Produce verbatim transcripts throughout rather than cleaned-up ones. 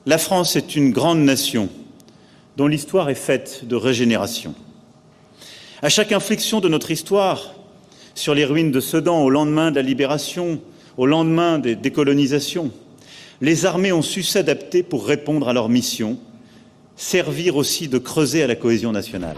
La France est une grande nation dont l'histoire est faite de régénération. À chaque inflexion de notre histoire, sur les ruines de Sedan, au lendemain de la libération, au lendemain des décolonisations, les armées ont su s'adapter pour répondre à leur mission, servir aussi de creuset à la cohésion nationale.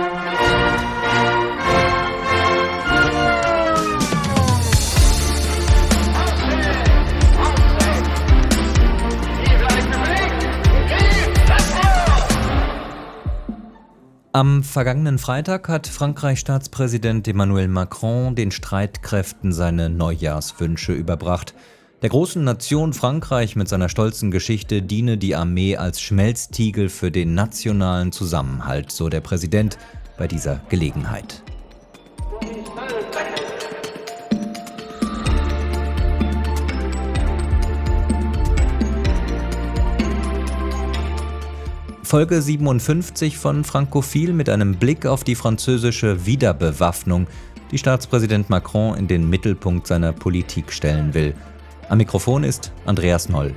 Am vergangenen Freitag hat Frankreichs Staatspräsident Emmanuel Macron den Streitkräften seine Neujahrswünsche überbracht. Der großen Nation Frankreich mit seiner stolzen Geschichte diene die Armee als Schmelztiegel für den nationalen Zusammenhalt, so der Präsident bei dieser Gelegenheit. Folge siebenundfünfzig von Frankophil mit einem Blick auf die französische Wiederbewaffnung, die Staatspräsident Macron in den Mittelpunkt seiner Politik stellen will. Am Mikrofon ist Andreas Noll.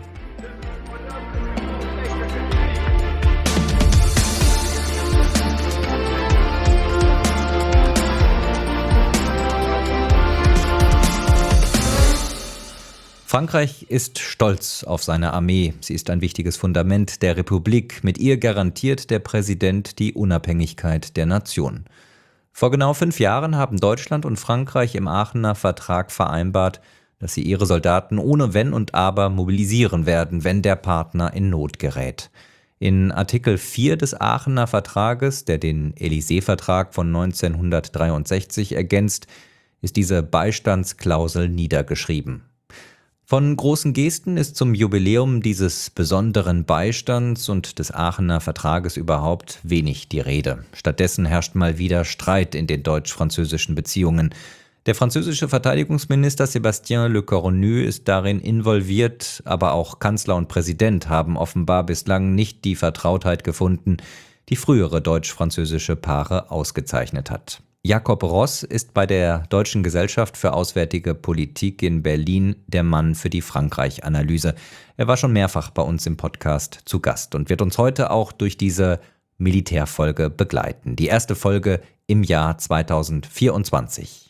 Frankreich ist stolz auf seine Armee. Sie ist ein wichtiges Fundament der Republik. Mit ihr garantiert der Präsident die Unabhängigkeit der Nation. Vor genau fünf Jahren haben Deutschland und Frankreich im Aachener Vertrag vereinbart, dass sie ihre Soldaten ohne Wenn und Aber mobilisieren werden, wenn der Partner in Not gerät. In Artikel vier des Aachener Vertrages, der den Élysée-Vertrag von neunzehnhundertdreiundsechzig ergänzt, ist diese Beistandsklausel niedergeschrieben. Von großen Gesten ist zum Jubiläum dieses besonderen Beistands und des Aachener Vertrages überhaupt wenig die Rede. Stattdessen herrscht mal wieder Streit in den deutsch-französischen Beziehungen. Der französische Verteidigungsminister Sébastien Lecornu ist darin involviert, aber auch Kanzler und Präsident haben offenbar bislang nicht die Vertrautheit gefunden, die frühere deutsch-französische Paare ausgezeichnet hat. Jakob Ross ist bei der Deutschen Gesellschaft für Auswärtige Politik in Berlin der Mann für die Frankreich-Analyse. Er war schon mehrfach bei uns im Podcast zu Gast und wird uns heute auch durch diese Militärfolge begleiten. Die erste Folge im Jahr zweitausendvierundzwanzig.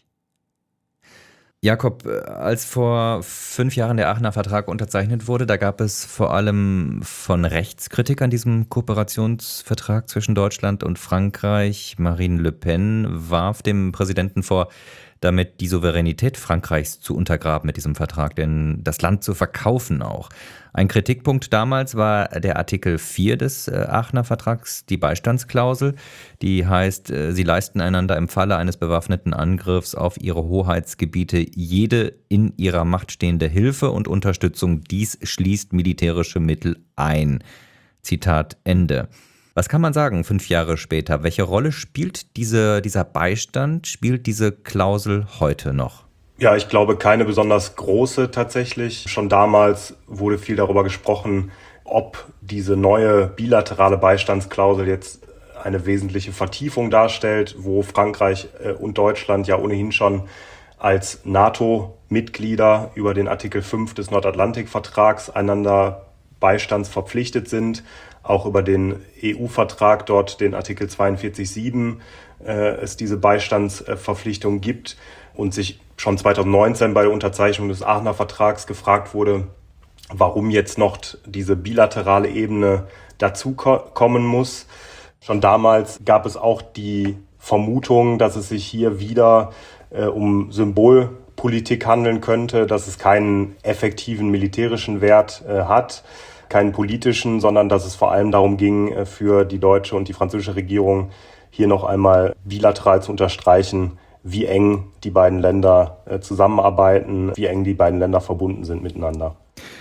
Jakob, als vor fünf Jahren der Aachener Vertrag unterzeichnet wurde, da gab es vor allem von rechts Kritik an diesem Kooperationsvertrag zwischen Deutschland und Frankreich. Marine Le Pen warf dem Präsidenten vor, damit die Souveränität Frankreichs zu untergraben mit diesem Vertrag, denn das Land zu verkaufen auch. Ein Kritikpunkt damals war der Artikel vier des Aachener Vertrags, die Beistandsklausel, die heißt, sie leisten einander im Falle eines bewaffneten Angriffs auf ihre Hoheitsgebiete jede in ihrer Macht stehende Hilfe und Unterstützung. Dies schließt militärische Mittel ein. Zitat Ende. Was kann man sagen, fünf Jahre später? Welche Rolle spielt diese, dieser Beistand, spielt diese Klausel heute noch? Ja, ich glaube, keine besonders große tatsächlich. Schon damals wurde viel darüber gesprochen, ob diese neue bilaterale Beistandsklausel jetzt eine wesentliche Vertiefung darstellt, wo Frankreich und Deutschland ja ohnehin schon als NATO-Mitglieder über den Artikel fünf des Nordatlantikvertrags einander beistandsverpflichtet sind. Auch über den E U-Vertrag, dort den Artikel zweiundvierzig Absatz sieben, äh, es diese Beistandsverpflichtung gibt und sich schon zweitausendneunzehn bei der Unterzeichnung des Aachener Vertrags gefragt wurde, warum jetzt noch diese bilaterale Ebene dazu ko- kommen muss. Schon damals gab es auch die Vermutung, dass es sich hier wieder äh, um Symbolpolitik handeln könnte, dass es keinen effektiven militärischen Wert äh, hat. Keinen politischen, sondern dass es vor allem darum ging, für die deutsche und die französische Regierung hier noch einmal bilateral zu unterstreichen, wie eng die beiden Länder zusammenarbeiten, wie eng die beiden Länder verbunden sind miteinander.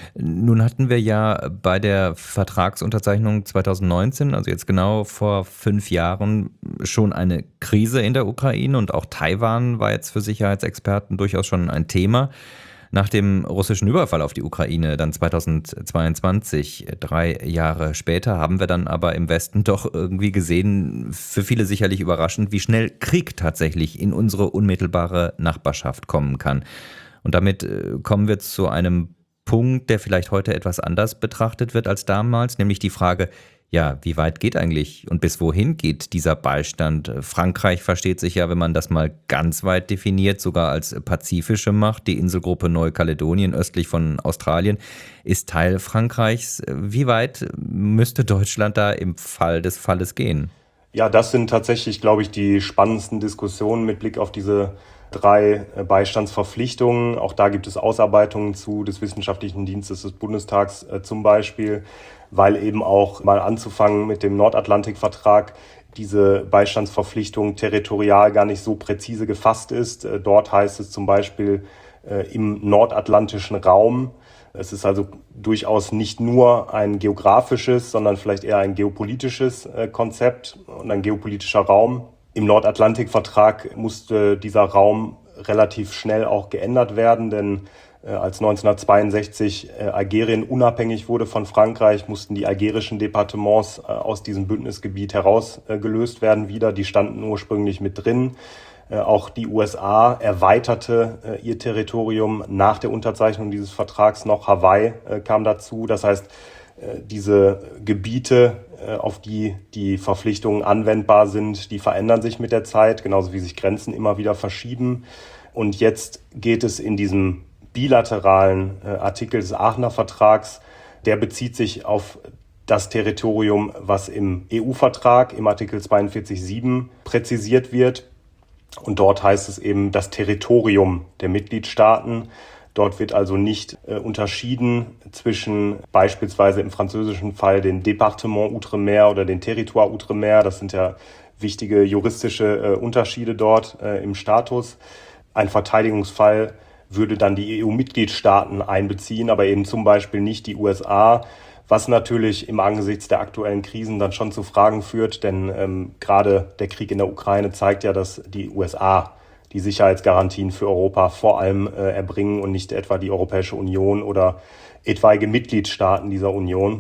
Nun hatten wir ja bei der Vertragsunterzeichnung zweitausendneunzehn, also jetzt genau vor fünf Jahren, schon eine Krise in der Ukraine und auch Taiwan war jetzt für Sicherheitsexperten durchaus schon ein Thema. Nach dem russischen Überfall auf die Ukraine, dann zweitausendzweiundzwanzig, drei Jahre später, haben wir dann aber im Westen doch irgendwie gesehen, für viele sicherlich überraschend, wie schnell Krieg tatsächlich in unsere unmittelbare Nachbarschaft kommen kann. Und damit kommen wir zu einem Punkt, der vielleicht heute etwas anders betrachtet wird als damals, nämlich die Frage, ja, wie weit geht eigentlich und bis wohin geht dieser Beistand? Frankreich versteht sich ja, wenn man das mal ganz weit definiert, sogar als pazifische Macht. Die Inselgruppe Neukaledonien östlich von Australien ist Teil Frankreichs. Wie weit müsste Deutschland da im Fall des Falles gehen? Ja, das sind tatsächlich, glaube ich, die spannendsten Diskussionen mit Blick auf diese drei Beistandsverpflichtungen. Auch da gibt es Ausarbeitungen zu des Wissenschaftlichen Dienstes des Bundestags äh, zum Beispiel, weil eben auch mal anzufangen mit dem Nordatlantikvertrag diese Beistandsverpflichtung territorial gar nicht so präzise gefasst ist. Äh, dort heißt es zum Beispiel äh, im nordatlantischen Raum. Es ist also durchaus nicht nur ein geografisches, sondern vielleicht eher ein geopolitisches äh, Konzept und ein geopolitischer Raum. Im Nordatlantikvertrag musste dieser Raum relativ schnell auch geändert werden, denn äh, als neunzehnhundertzweiundsechzig äh, Algerien unabhängig wurde von Frankreich, mussten die algerischen Departements äh, aus diesem Bündnisgebiet herausgelöst äh, werden wieder. Die standen ursprünglich mit drin. Äh, auch die U S A erweiterte äh, ihr Territorium nach der Unterzeichnung dieses Vertrags noch. Hawaii äh, kam dazu. Das heißt, äh, diese Gebiete, auf die die Verpflichtungen anwendbar sind, die verändern sich mit der Zeit, genauso wie sich Grenzen immer wieder verschieben. Und jetzt geht es in diesem bilateralen Artikel des Aachener Vertrags, der bezieht sich auf das Territorium, was im E U-Vertrag im Artikel zweiundvierzig Absatz sieben präzisiert wird. Und dort heißt es eben das Territorium der Mitgliedstaaten. Dort wird also nicht äh, unterschieden zwischen beispielsweise im französischen Fall den Département Outre-mer oder den Territoire Outre-mer. Das sind ja wichtige juristische äh, Unterschiede dort äh, im Status. Ein Verteidigungsfall würde dann die E U-Mitgliedstaaten einbeziehen, aber eben zum Beispiel nicht die U S A, was natürlich im Angesichts der aktuellen Krisen dann schon zu Fragen führt, denn ähm, gerade der Krieg in der Ukraine zeigt ja, dass die U S A die Sicherheitsgarantien für Europa vor allem äh, erbringen und nicht etwa die Europäische Union oder etwaige Mitgliedstaaten dieser Union.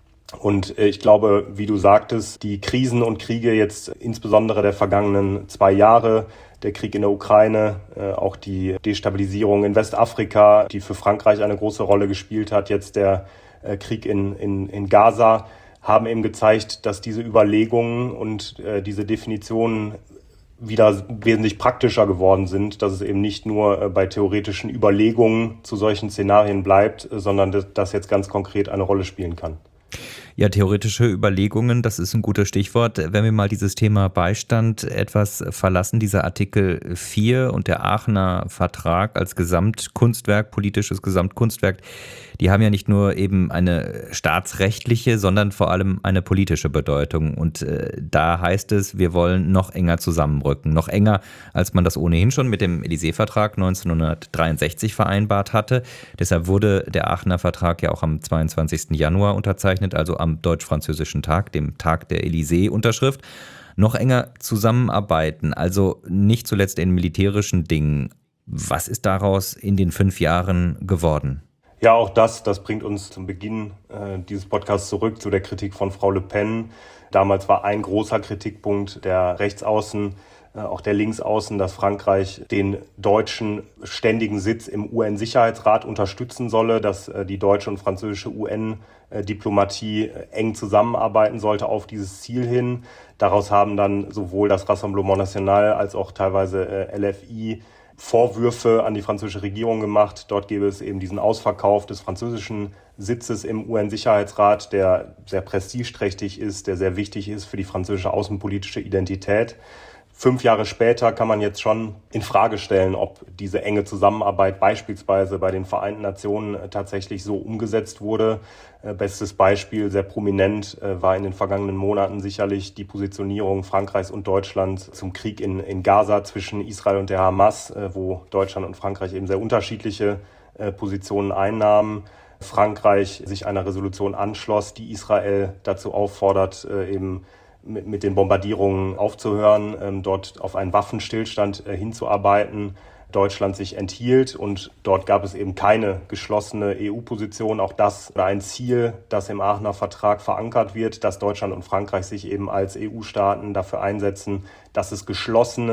Und äh, ich glaube, wie du sagtest, die Krisen und Kriege jetzt insbesondere der vergangenen zwei Jahre, der Krieg in der Ukraine, äh, auch die Destabilisierung in Westafrika, die für Frankreich eine große Rolle gespielt hat, jetzt der äh, Krieg in, in, in Gaza, haben eben gezeigt, dass diese Überlegungen und äh, diese Definitionen wieder wesentlich praktischer geworden sind, dass es eben nicht nur bei theoretischen Überlegungen zu solchen Szenarien bleibt, sondern dass das jetzt ganz konkret eine Rolle spielen kann. Ja, theoretische Überlegungen, das ist ein gutes Stichwort. Wenn wir mal dieses Thema Beistand etwas verlassen, dieser Artikel vier und der Aachener Vertrag als Gesamtkunstwerk, politisches Gesamtkunstwerk, die haben ja nicht nur eben eine staatsrechtliche, sondern vor allem eine politische Bedeutung. Und äh, da heißt es, wir wollen noch enger zusammenrücken. Noch enger, als man das ohnehin schon mit dem Élysée-Vertrag neunzehnhundertdreiundsechzig vereinbart hatte. Deshalb wurde der Aachener Vertrag ja auch am zweiundzwanzigsten Januar unterzeichnet, also am Deutsch-Französischen Tag, dem Tag der Élysée-Unterschrift. Noch enger zusammenarbeiten, also nicht zuletzt in militärischen Dingen. Was ist daraus in den fünf Jahren geworden? Ja, auch das, das bringt uns zum Beginn äh, dieses Podcasts zurück zu der Kritik von Frau Le Pen. Damals war ein großer Kritikpunkt der Rechtsaußen, äh, auch der Linksaußen, dass Frankreich den deutschen ständigen Sitz im U N-Sicherheitsrat unterstützen solle, dass äh, die deutsche und französische U N-Diplomatie äh, eng zusammenarbeiten sollte auf dieses Ziel hin. Daraus haben dann sowohl das Rassemblement National als auch teilweise äh, L F I Vorwürfe an die französische Regierung gemacht. Dort gäbe es eben diesen Ausverkauf des französischen Sitzes im U N-Sicherheitsrat, der sehr prestigeträchtig ist, der sehr wichtig ist für die französische außenpolitische Identität. Fünf Jahre später kann man jetzt schon in Frage stellen, ob diese enge Zusammenarbeit beispielsweise bei den Vereinten Nationen tatsächlich so umgesetzt wurde. Bestes Beispiel, sehr prominent, war in den vergangenen Monaten sicherlich die Positionierung Frankreichs und Deutschlands zum Krieg in, in Gaza zwischen Israel und der Hamas, wo Deutschland und Frankreich eben sehr unterschiedliche Positionen einnahmen. Frankreich sich einer Resolution anschloss, die Israel dazu auffordert, eben mit, mit den Bombardierungen aufzuhören, ähm, dort auf einen Waffenstillstand äh, hinzuarbeiten. Deutschland sich enthielt und dort gab es eben keine geschlossene E U-Position. Auch das war ein Ziel, das im Aachener Vertrag verankert wird, dass Deutschland und Frankreich sich eben als E U-Staaten dafür einsetzen, dass es geschlossene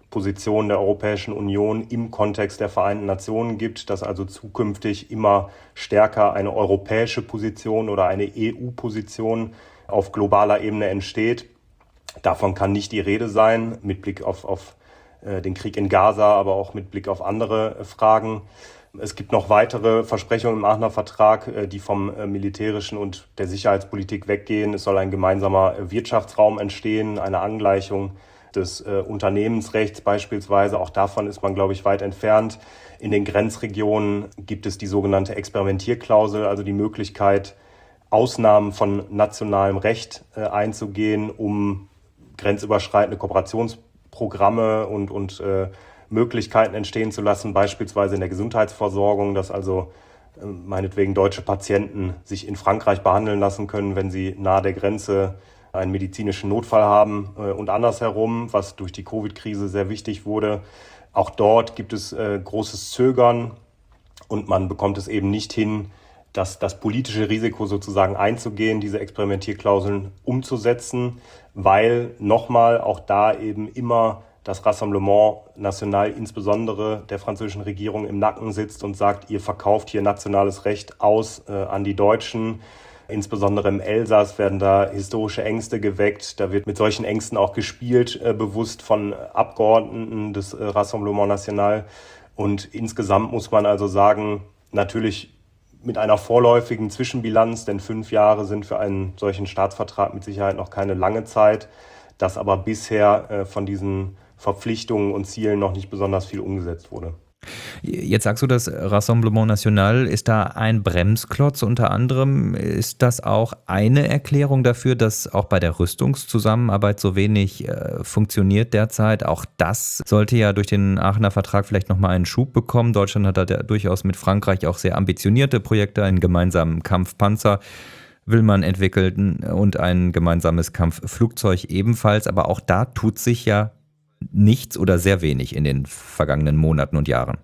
Position der Europäischen Union im Kontext der Vereinten Nationen gibt, dass also zukünftig immer stärker eine europäische Position oder eine E U-Position auf globaler Ebene entsteht. Davon kann nicht die Rede sein, mit Blick auf, auf äh, den Krieg in Gaza, aber auch mit Blick auf andere äh, Fragen. Es gibt noch weitere Versprechungen im Aachener Vertrag, äh, die vom äh, militärischen und der Sicherheitspolitik weggehen. Es soll ein gemeinsamer äh, Wirtschaftsraum entstehen, eine Angleichung des äh, Unternehmensrechts beispielsweise. Auch davon ist man, glaube ich, weit entfernt. In den Grenzregionen gibt es die sogenannte Experimentierklausel, also die Möglichkeit, Ausnahmen von nationalem Recht äh, einzugehen, um grenzüberschreitende Kooperationsprogramme und, und äh, Möglichkeiten entstehen zu lassen, beispielsweise in der Gesundheitsversorgung, dass also äh, meinetwegen deutsche Patienten sich in Frankreich behandeln lassen können, wenn sie nahe der Grenze einen medizinischen Notfall haben äh, und andersherum, was durch die Covid-Krise sehr wichtig wurde. Auch dort gibt es äh, großes Zögern und man bekommt es eben nicht hin, das, das politische Risiko sozusagen einzugehen, diese Experimentierklauseln umzusetzen, weil nochmal auch da eben immer das Rassemblement National, insbesondere der französischen Regierung, im Nacken sitzt und sagt, ihr verkauft hier nationales Recht aus äh, an die Deutschen. Insbesondere im Elsass werden da historische Ängste geweckt. Da wird mit solchen Ängsten auch gespielt, äh, bewusst von Abgeordneten des äh, Rassemblement National. Und insgesamt muss man also sagen, natürlich mit einer vorläufigen Zwischenbilanz, denn fünf Jahre sind für einen solchen Staatsvertrag mit Sicherheit noch keine lange Zeit, dass aber bisher äh, von diesen Verpflichtungen und Zielen noch nicht besonders viel umgesetzt wurde. Jetzt sagst du, das Rassemblement National ist da ein Bremsklotz. Unter anderem ist das auch eine Erklärung dafür, dass auch bei der Rüstungszusammenarbeit so wenig äh, funktioniert derzeit. Auch das sollte ja durch den Aachener Vertrag vielleicht nochmal einen Schub bekommen. Deutschland hat da durchaus mit Frankreich auch sehr ambitionierte Projekte, einen gemeinsamen Kampfpanzer will man entwickeln und ein gemeinsames Kampfflugzeug ebenfalls. Aber auch da tut sich ja nichts oder sehr wenig in den vergangenen Monaten und Jahren.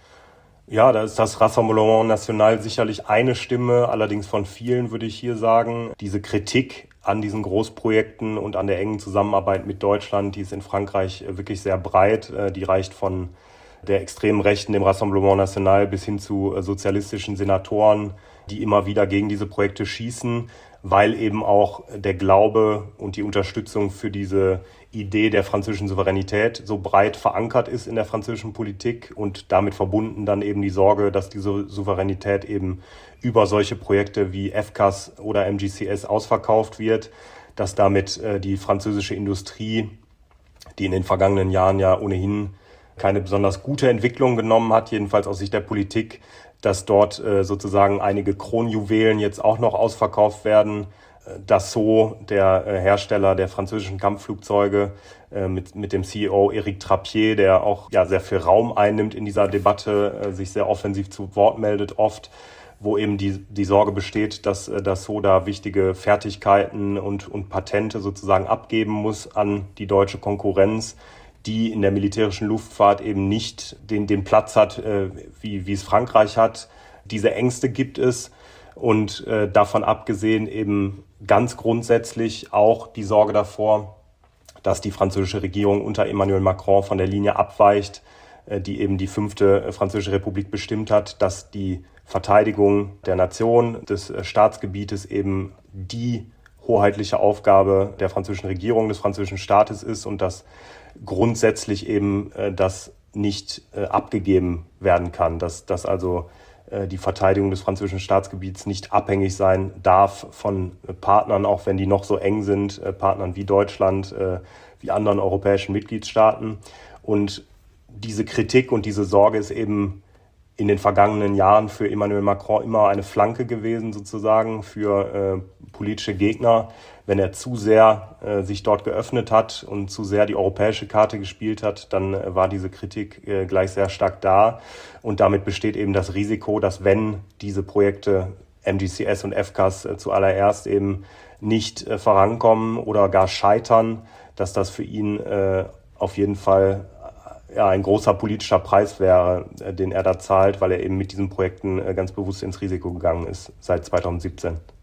Ja, da ist das Rassemblement National sicherlich eine Stimme, allerdings von vielen würde ich hier sagen. Diese Kritik an diesen Großprojekten und an der engen Zusammenarbeit mit Deutschland, die ist in Frankreich wirklich sehr breit. Die reicht von der extremen Rechten, dem Rassemblement National, bis hin zu sozialistischen Senatoren, die immer wieder gegen diese Projekte schießen, weil eben auch der Glaube und die Unterstützung für diese Idee der französischen Souveränität so breit verankert ist in der französischen Politik und damit verbunden dann eben die Sorge, dass diese Souveränität eben über solche Projekte wie F C A S oder M G C S ausverkauft wird, dass damit äh, die französische Industrie, die in den vergangenen Jahren ja ohnehin keine besonders gute Entwicklung genommen hat, jedenfalls aus Sicht der Politik, dass dort äh, sozusagen einige Kronjuwelen jetzt auch noch ausverkauft werden. Dassault, der äh, Hersteller der französischen Kampfflugzeuge, äh, mit, mit dem C E O Éric Trappier, der auch ja, sehr viel Raum einnimmt in dieser Debatte, äh, sich sehr offensiv zu Wort meldet oft, wo eben die, die Sorge besteht, dass äh, Dassault da wichtige Fertigkeiten und, und Patente sozusagen abgeben muss an die deutsche Konkurrenz, die in der militärischen Luftfahrt eben nicht den, den Platz hat, äh, wie, wie es Frankreich hat. Diese Ängste gibt es und äh, davon abgesehen eben ganz grundsätzlich auch die Sorge davor, dass die französische Regierung unter Emmanuel Macron von der Linie abweicht, äh, die eben die fünfte französische Republik bestimmt hat, dass die Verteidigung der Nation, des äh, Staatsgebietes eben die hoheitliche Aufgabe der französischen Regierung, des französischen Staates ist und dass grundsätzlich eben äh, das nicht äh, abgegeben werden kann, dass, dass also äh, die Verteidigung des französischen Staatsgebiets nicht abhängig sein darf von äh, Partnern, auch wenn die noch so eng sind, äh, Partnern wie Deutschland, äh, wie anderen europäischen Mitgliedstaaten. Und diese Kritik und diese Sorge ist eben in den vergangenen Jahren für Emmanuel Macron immer eine Flanke gewesen, sozusagen, für äh, politische Gegner. Wenn er zu sehr äh, sich dort geöffnet hat und zu sehr die europäische Karte gespielt hat, dann äh, war diese Kritik äh, gleich sehr stark da. Und damit besteht eben das Risiko, dass wenn diese Projekte M G C S und F C A S äh, zuallererst eben nicht äh, vorankommen oder gar scheitern, dass das für ihn äh, auf jeden Fall ja, ein großer politischer Preis wäre, den er da zahlt, weil er eben mit diesen Projekten ganz bewusst ins Risiko gegangen ist seit zweitausendsiebzehn.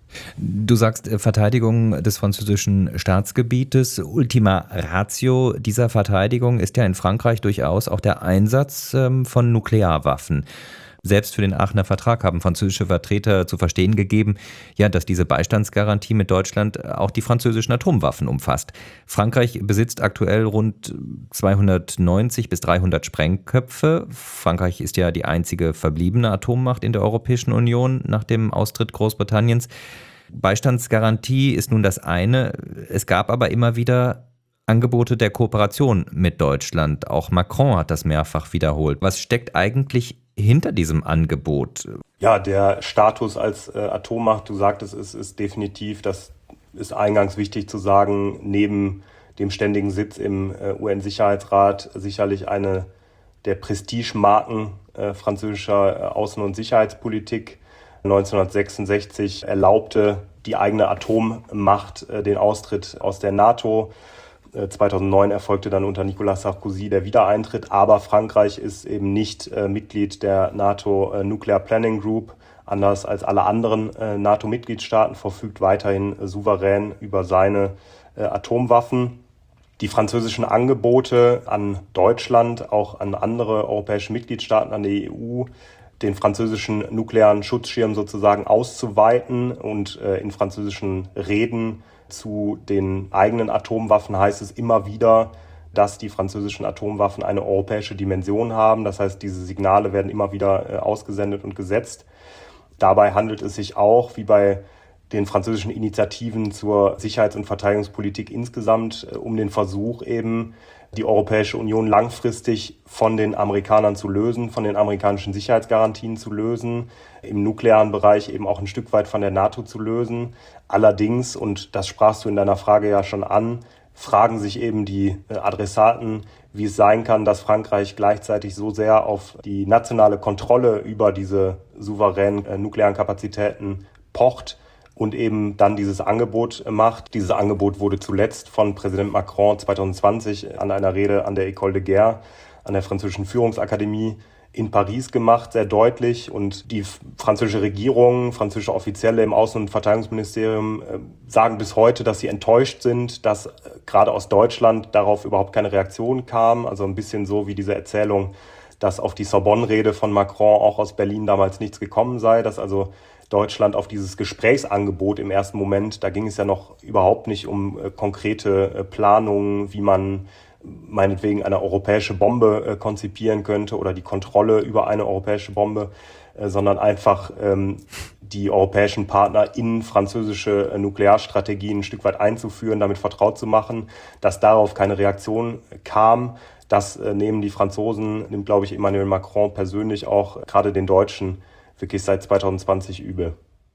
Du sagst äh, Verteidigung des französischen Staatsgebietes. Ultima Ratio dieser Verteidigung ist ja in Frankreich durchaus auch der Einsatz ähm, von Nuklearwaffen. Selbst für den Aachener Vertrag haben französische Vertreter zu verstehen gegeben, ja, dass diese Beistandsgarantie mit Deutschland auch die französischen Atomwaffen umfasst. Frankreich besitzt aktuell rund zweihundertneunzig bis dreihundert Sprengköpfe. Frankreich ist ja die einzige verbliebene Atommacht in der Europäischen Union nach dem Austritt Großbritanniens. Beistandsgarantie ist nun das eine. Es gab aber immer wieder Angebote der Kooperation mit Deutschland. Auch Macron hat das mehrfach wiederholt. Was steckt eigentlich hinter diesem Angebot? Ja, der Status als äh, Atommacht, du sagtest, es ist definitiv, das ist eingangs wichtig zu sagen, neben dem ständigen Sitz im äh, U N-Sicherheitsrat sicherlich eine der Prestigemarken äh, französischer äh, Außen- und Sicherheitspolitik. neunzehnhundertsechsundsechzig erlaubte die eigene Atommacht äh, den Austritt aus der NATO. zweitausendneun erfolgte dann unter Nicolas Sarkozy der Wiedereintritt, aber Frankreich ist eben nicht äh, Mitglied der NATO äh, Nuclear Planning Group, anders als alle anderen äh, NATO-Mitgliedstaaten, verfügt weiterhin äh, souverän über seine äh, Atomwaffen. Die französischen Angebote an Deutschland, auch an andere europäische Mitgliedstaaten, an die E U, den französischen nuklearen Schutzschirm sozusagen auszuweiten und äh, in französischen Reden zu den eigenen Atomwaffen heißt es immer wieder, dass die französischen Atomwaffen eine europäische Dimension haben. Das heißt, diese Signale werden immer wieder äh, ausgesendet und gesetzt. Dabei handelt es sich auch, wie bei den französischen Initiativen zur Sicherheits- und Verteidigungspolitik insgesamt, äh, um den Versuch eben, die Europäische Union langfristig von den Amerikanern zu lösen, von den amerikanischen Sicherheitsgarantien zu lösen, im nuklearen Bereich eben auch ein Stück weit von der NATO zu lösen. Allerdings, und das sprachst du in deiner Frage ja schon an, fragen sich eben die Adressaten, wie es sein kann, dass Frankreich gleichzeitig so sehr auf die nationale Kontrolle über diese souveränen äh, nuklearen Kapazitäten pocht und eben dann dieses Angebot macht. Dieses Angebot wurde zuletzt von Präsident Macron zweitausendzwanzig an einer Rede an der École de Guerre, an der französischen Führungsakademie in Paris gemacht, sehr deutlich. Und die französische Regierung, französische Offizielle im Außen- und Verteidigungsministerium äh, sagen bis heute, dass sie enttäuscht sind, dass äh, gerade aus Deutschland darauf überhaupt keine Reaktion kam. Also ein bisschen so wie diese Erzählung, dass auf die Sorbonne-Rede von Macron auch aus Berlin damals nichts gekommen sei, dass also Deutschland auf dieses Gesprächsangebot im ersten Moment, da ging es ja noch überhaupt nicht um äh, konkrete äh, Planungen, wie man meinetwegen eine europäische Bombe äh, konzipieren könnte oder die Kontrolle über eine europäische Bombe, äh, sondern einfach ähm, die europäischen Partner in französische äh, Nuklearstrategien ein Stück weit einzuführen, damit vertraut zu machen. Dass darauf keine Reaktion kam, das äh, nehmen die Franzosen, nimmt, glaube ich, Emmanuel Macron persönlich auch, äh, gerade den Deutschen, wirklich seit zweitausendzwanzig übel.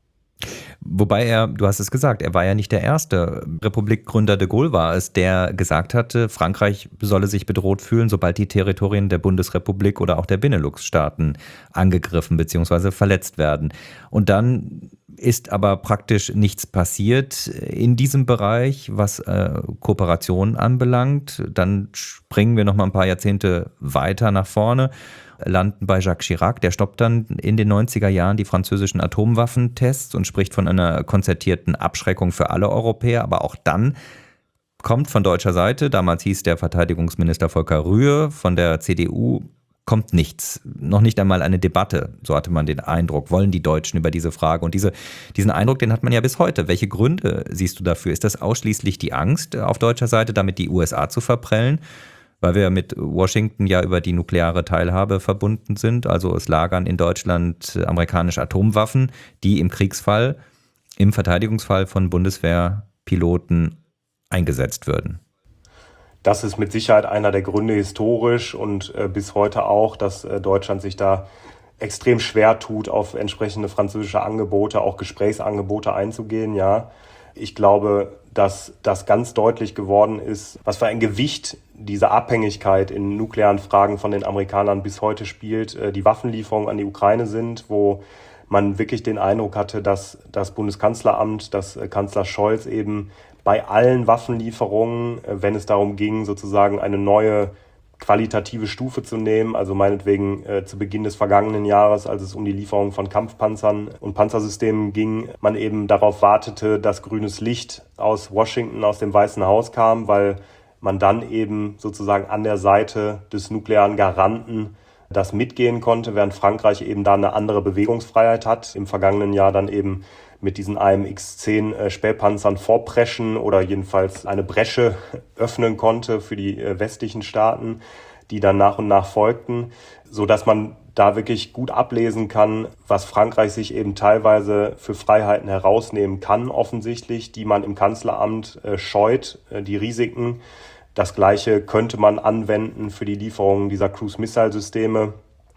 Wobei er, du hast es gesagt, er war ja nicht der erste. Republikgründer de Gaulle war es, der gesagt hatte, Frankreich solle sich bedroht fühlen, sobald die Territorien der Bundesrepublik oder auch der Benelux-Staaten angegriffen bzw. verletzt werden. Und dann ist aber praktisch nichts passiert in diesem Bereich, was äh, Kooperation anbelangt. Dann springen wir noch mal ein paar Jahrzehnte weiter nach vorne, landen bei Jacques Chirac. Der stoppt dann in den neunziger Jahren die französischen Atomwaffentests und spricht von einer konzertierten Abschreckung für alle Europäer. Aber auch dann kommt von deutscher Seite, damals hieß der Verteidigungsminister Volker Rühe von der C D U, kommt nichts. Noch nicht einmal eine Debatte, so hatte man den Eindruck, wollen die Deutschen über diese Frage. Und diese, diesen Eindruck, den hat man ja bis heute. Welche Gründe siehst du dafür? Ist das ausschließlich die Angst auf deutscher Seite, damit die U S A zu verprellen? Weil wir mit Washington ja über die nukleare Teilhabe verbunden sind. Also es lagern in Deutschland amerikanische Atomwaffen, die im Kriegsfall, im Verteidigungsfall von Bundeswehrpiloten eingesetzt würden. Das ist mit Sicherheit einer der Gründe historisch und äh, bis heute auch, dass äh, Deutschland sich da extrem schwer tut, auf entsprechende französische Angebote, auch Gesprächsangebote einzugehen, ja. Ich glaube, dass das ganz deutlich geworden ist, was für ein Gewicht diese Abhängigkeit in nuklearen Fragen von den Amerikanern bis heute spielt. Die Waffenlieferungen an die Ukraine sind, wo man wirklich den Eindruck hatte, dass das Bundeskanzleramt, dass Kanzler Scholz eben bei allen Waffenlieferungen, wenn es darum ging, sozusagen eine neue qualitative Stufe zu nehmen, also meinetwegen äh, zu Beginn des vergangenen Jahres, als es um die Lieferung von Kampfpanzern und Panzersystemen ging, man eben darauf wartete, dass grünes Licht aus Washington, aus dem Weißen Haus kam, weil man dann eben sozusagen an der Seite des nuklearen Garanten das mitgehen konnte, während Frankreich eben da eine andere Bewegungsfreiheit hat. Im vergangenen Jahr dann eben mit diesen A M X zehn äh, Spähpanzern vorpreschen oder jedenfalls eine Bresche öffnen konnte für die äh, westlichen Staaten, die dann nach und nach folgten, so dass man da wirklich gut ablesen kann, was Frankreich sich eben teilweise für Freiheiten herausnehmen kann, offensichtlich, die man im Kanzleramt äh, scheut, äh, die Risiken. Das Gleiche könnte man anwenden für die Lieferung dieser Cruise-Missile-Systeme,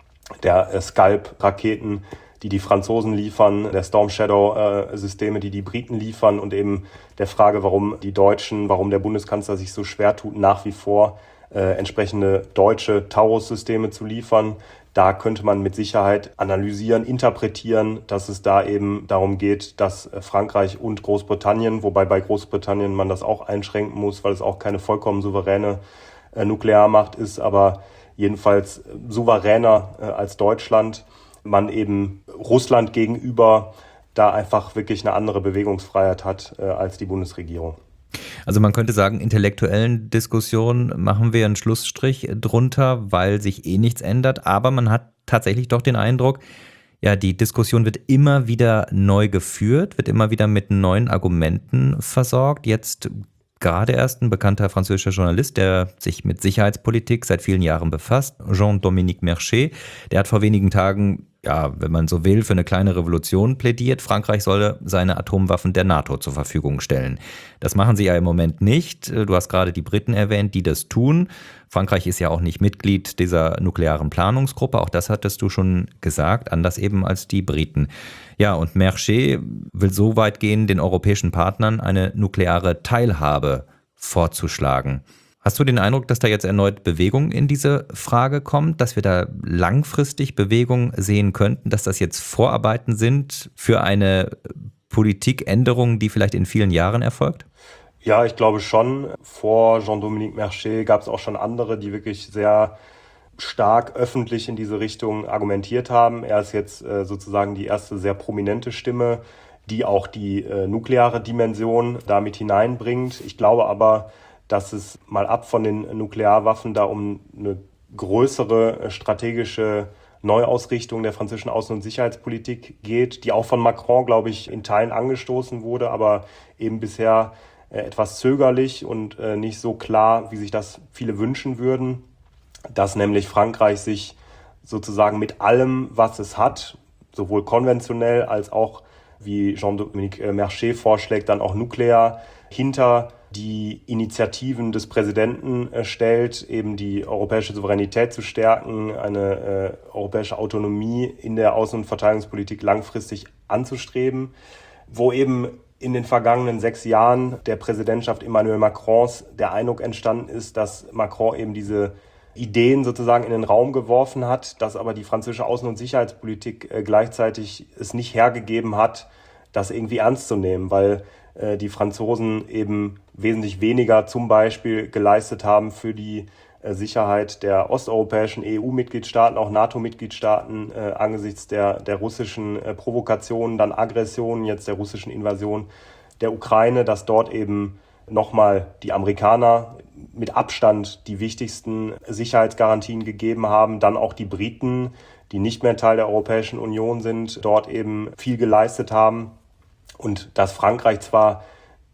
der äh, Scalp-Raketen, die die Franzosen liefern, der Storm Shadow-Systeme, die die Briten liefern und eben der Frage, warum die Deutschen, warum der Bundeskanzler sich so schwer tut, nach wie vor äh, entsprechende deutsche Taurus-Systeme zu liefern. Da könnte man mit Sicherheit analysieren, interpretieren, dass es da eben darum geht, dass Frankreich und Großbritannien, wobei bei Großbritannien man das auch einschränken muss, weil es auch keine vollkommen souveräne äh, Nuklearmacht ist, aber jedenfalls souveräner äh, als Deutschland, man eben Russland gegenüber da einfach wirklich eine andere Bewegungsfreiheit hat äh, als die Bundesregierung. Also man könnte sagen, intellektuellen Diskussionen machen wir einen Schlussstrich drunter, weil sich eh nichts ändert. Aber man hat tatsächlich doch den Eindruck, ja, die Diskussion wird immer wieder neu geführt, wird immer wieder mit neuen Argumenten versorgt. Jetzt gerade erst ein bekannter französischer Journalist, der sich mit Sicherheitspolitik seit vielen Jahren befasst, Jean-Dominique Merchet, der hat vor wenigen Tagen, ja, wenn man so will, für eine kleine Revolution plädiert. Frankreich solle seine Atomwaffen der NATO zur Verfügung stellen. Das machen sie ja im Moment nicht. Du hast gerade die Briten erwähnt, die das tun. Frankreich ist ja auch nicht Mitglied dieser nuklearen Planungsgruppe. Auch das hattest du schon gesagt, anders eben als die Briten. Ja, und Merchet will so weit gehen, den europäischen Partnern eine nukleare Teilhabe vorzuschlagen. Hast du den Eindruck, dass da jetzt erneut Bewegung in diese Frage kommt, dass wir da langfristig Bewegung sehen könnten, dass das jetzt Vorarbeiten sind für eine Politikänderung, die vielleicht in vielen Jahren erfolgt? Ja, ich glaube schon. Vor Jean-Dominique Merchet gab es auch schon andere, die wirklich sehr stark öffentlich in diese Richtung argumentiert haben. Er ist jetzt äh, sozusagen die erste sehr prominente Stimme, die auch die äh, nukleare Dimension damit hineinbringt. Ich glaube aber, dass es mal ab von den Nuklearwaffen da um eine größere strategische Neuausrichtung der französischen Außen- und Sicherheitspolitik geht, die auch von Macron, glaube ich, in Teilen angestoßen wurde, aber eben bisher äh, etwas zögerlich und äh, nicht so klar, wie sich das viele wünschen würden, dass nämlich Frankreich sich sozusagen mit allem, was es hat, sowohl konventionell als auch, wie Jean-Dominique Merchet vorschlägt, dann auch nuklear, hinter die Initiativen des Präsidenten äh, stellt, eben die europäische Souveränität zu stärken, eine äh, europäische Autonomie in der Außen- und Verteidigungspolitik langfristig anzustreben, wo eben in den vergangenen sechs Jahren der Präsidentschaft Emmanuel Macrons der Eindruck entstanden ist, dass Macron eben diese Ideen sozusagen in den Raum geworfen hat, dass aber die französische Außen- und Sicherheitspolitik äh, gleichzeitig es nicht hergegeben hat, das irgendwie ernst zu nehmen, weil äh, die Franzosen eben wesentlich weniger zum Beispiel geleistet haben für die äh, Sicherheit der osteuropäischen E U-Mitgliedstaaten, auch NATO-Mitgliedstaaten äh, angesichts der, der russischen äh, Provokationen, dann Aggressionen, jetzt der russischen Invasion der Ukraine, dass dort eben nochmal die Amerikaner mit Abstand die wichtigsten Sicherheitsgarantien gegeben haben, dann auch die Briten, die nicht mehr Teil der Europäischen Union sind, dort eben viel geleistet haben und dass Frankreich zwar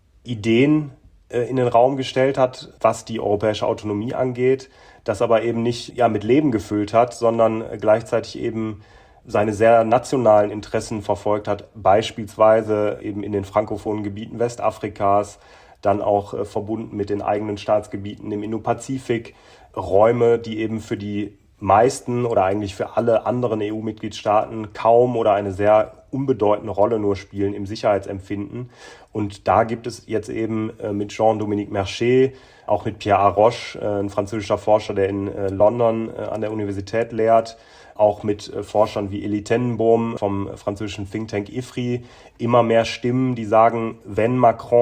Ideen äh, in den Raum gestellt hat, was die europäische Autonomie angeht, das aber eben nicht ja, mit Leben gefüllt hat, sondern äh, gleichzeitig eben seine sehr nationalen Interessen verfolgt hat, beispielsweise eben in den frankophonen Gebieten Westafrikas, dann auch äh, verbunden mit den eigenen Staatsgebieten im Indopazifik, Räume, die eben für die meisten oder eigentlich für alle anderen E U-Mitgliedstaaten kaum oder eine sehr unbedeutende Rolle nur spielen im Sicherheitsempfinden. Und da gibt es jetzt eben äh, mit Jean-Dominique Merchet, auch mit Pierre Haroche, äh, ein französischer Forscher, der in äh, London äh, an der Universität lehrt, auch mit äh, Forschern wie Elie Tenenbaum vom französischen Think Tank I F R I, immer mehr Stimmen, die sagen, wenn Macron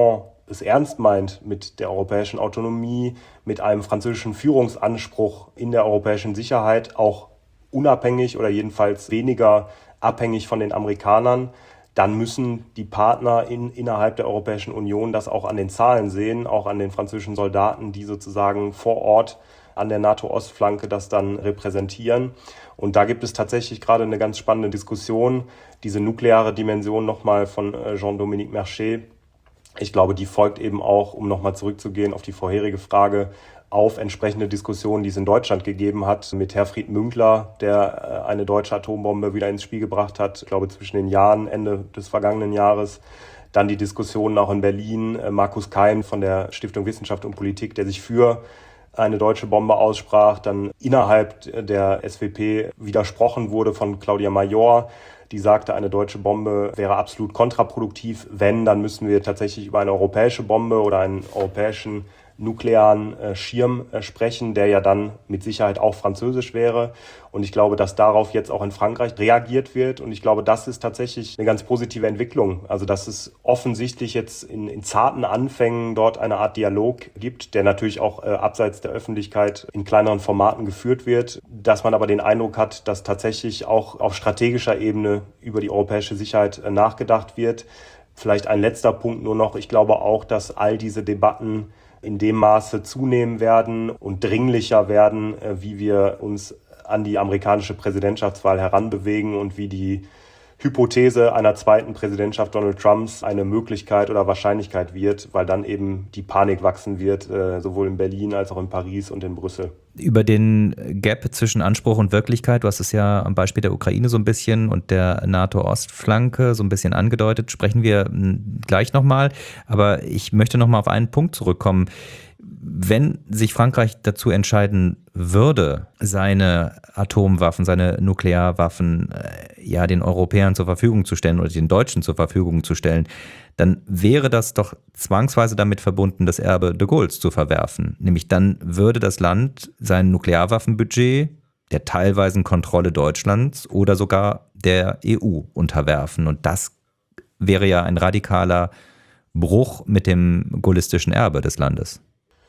es ernst meint mit der europäischen Autonomie, mit einem französischen Führungsanspruch in der europäischen Sicherheit, auch unabhängig oder jedenfalls weniger abhängig von den Amerikanern, dann müssen die Partner in, innerhalb der Europäischen Union das auch an den Zahlen sehen, auch an den französischen Soldaten, die sozusagen vor Ort an der NATO-Ostflanke das dann repräsentieren. Und da gibt es tatsächlich gerade eine ganz spannende Diskussion, diese nukleare Dimension nochmal von Jean-Dominique Merchet. Ich glaube, die folgt eben auch, um nochmal zurückzugehen auf die vorherige Frage, auf entsprechende Diskussionen, die es in Deutschland gegeben hat, mit Herfried Münkler, der eine deutsche Atombombe wieder ins Spiel gebracht hat, ich glaube zwischen den Jahren, Ende des vergangenen Jahres. Dann die Diskussionen auch in Berlin, Markus Keim von der Stiftung Wissenschaft und Politik, der sich für eine deutsche Bombe aussprach, dann innerhalb der S W P widersprochen wurde von Claudia Major, die sagte, eine deutsche Bombe wäre absolut kontraproduktiv. Wenn, dann müssen wir tatsächlich über eine europäische Bombe oder einen europäischen nuklearen äh, Schirm äh, sprechen, der ja dann mit Sicherheit auch französisch wäre. Und ich glaube, dass darauf jetzt auch in Frankreich reagiert wird. Und ich glaube, das ist tatsächlich eine ganz positive Entwicklung. Also, dass es offensichtlich jetzt in, in zarten Anfängen dort eine Art Dialog gibt, der natürlich auch äh, abseits der Öffentlichkeit in kleineren Formaten geführt wird. Dass man aber den Eindruck hat, dass tatsächlich auch auf strategischer Ebene über die europäische Sicherheit äh, nachgedacht wird. Vielleicht ein letzter Punkt nur noch. Ich glaube auch, dass all diese Debatten in dem Maße zunehmen werden und dringlicher werden, wie wir uns an die amerikanische Präsidentschaftswahl heranbewegen und wie die Hypothese einer zweiten Präsidentschaft Donald Trumps eine Möglichkeit oder Wahrscheinlichkeit wird, weil dann eben die Panik wachsen wird, sowohl in Berlin als auch in Paris und in Brüssel. Über den Gap zwischen Anspruch und Wirklichkeit, du hast es ja am Beispiel der Ukraine so ein bisschen und der NATO-Ostflanke so ein bisschen angedeutet, sprechen wir gleich nochmal. Aber ich möchte nochmal auf einen Punkt zurückkommen. Wenn sich Frankreich dazu entscheiden würde, seine Atomwaffen, seine Nuklearwaffen äh, ja den Europäern zur Verfügung zu stellen oder den Deutschen zur Verfügung zu stellen, dann wäre das doch zwangsweise damit verbunden, das Erbe de Gaulles zu verwerfen. Nämlich dann würde das Land sein Nuklearwaffenbudget der teilweisen Kontrolle Deutschlands oder sogar der E U unterwerfen. Und das wäre ja ein radikaler Bruch mit dem gaullistischen Erbe des Landes.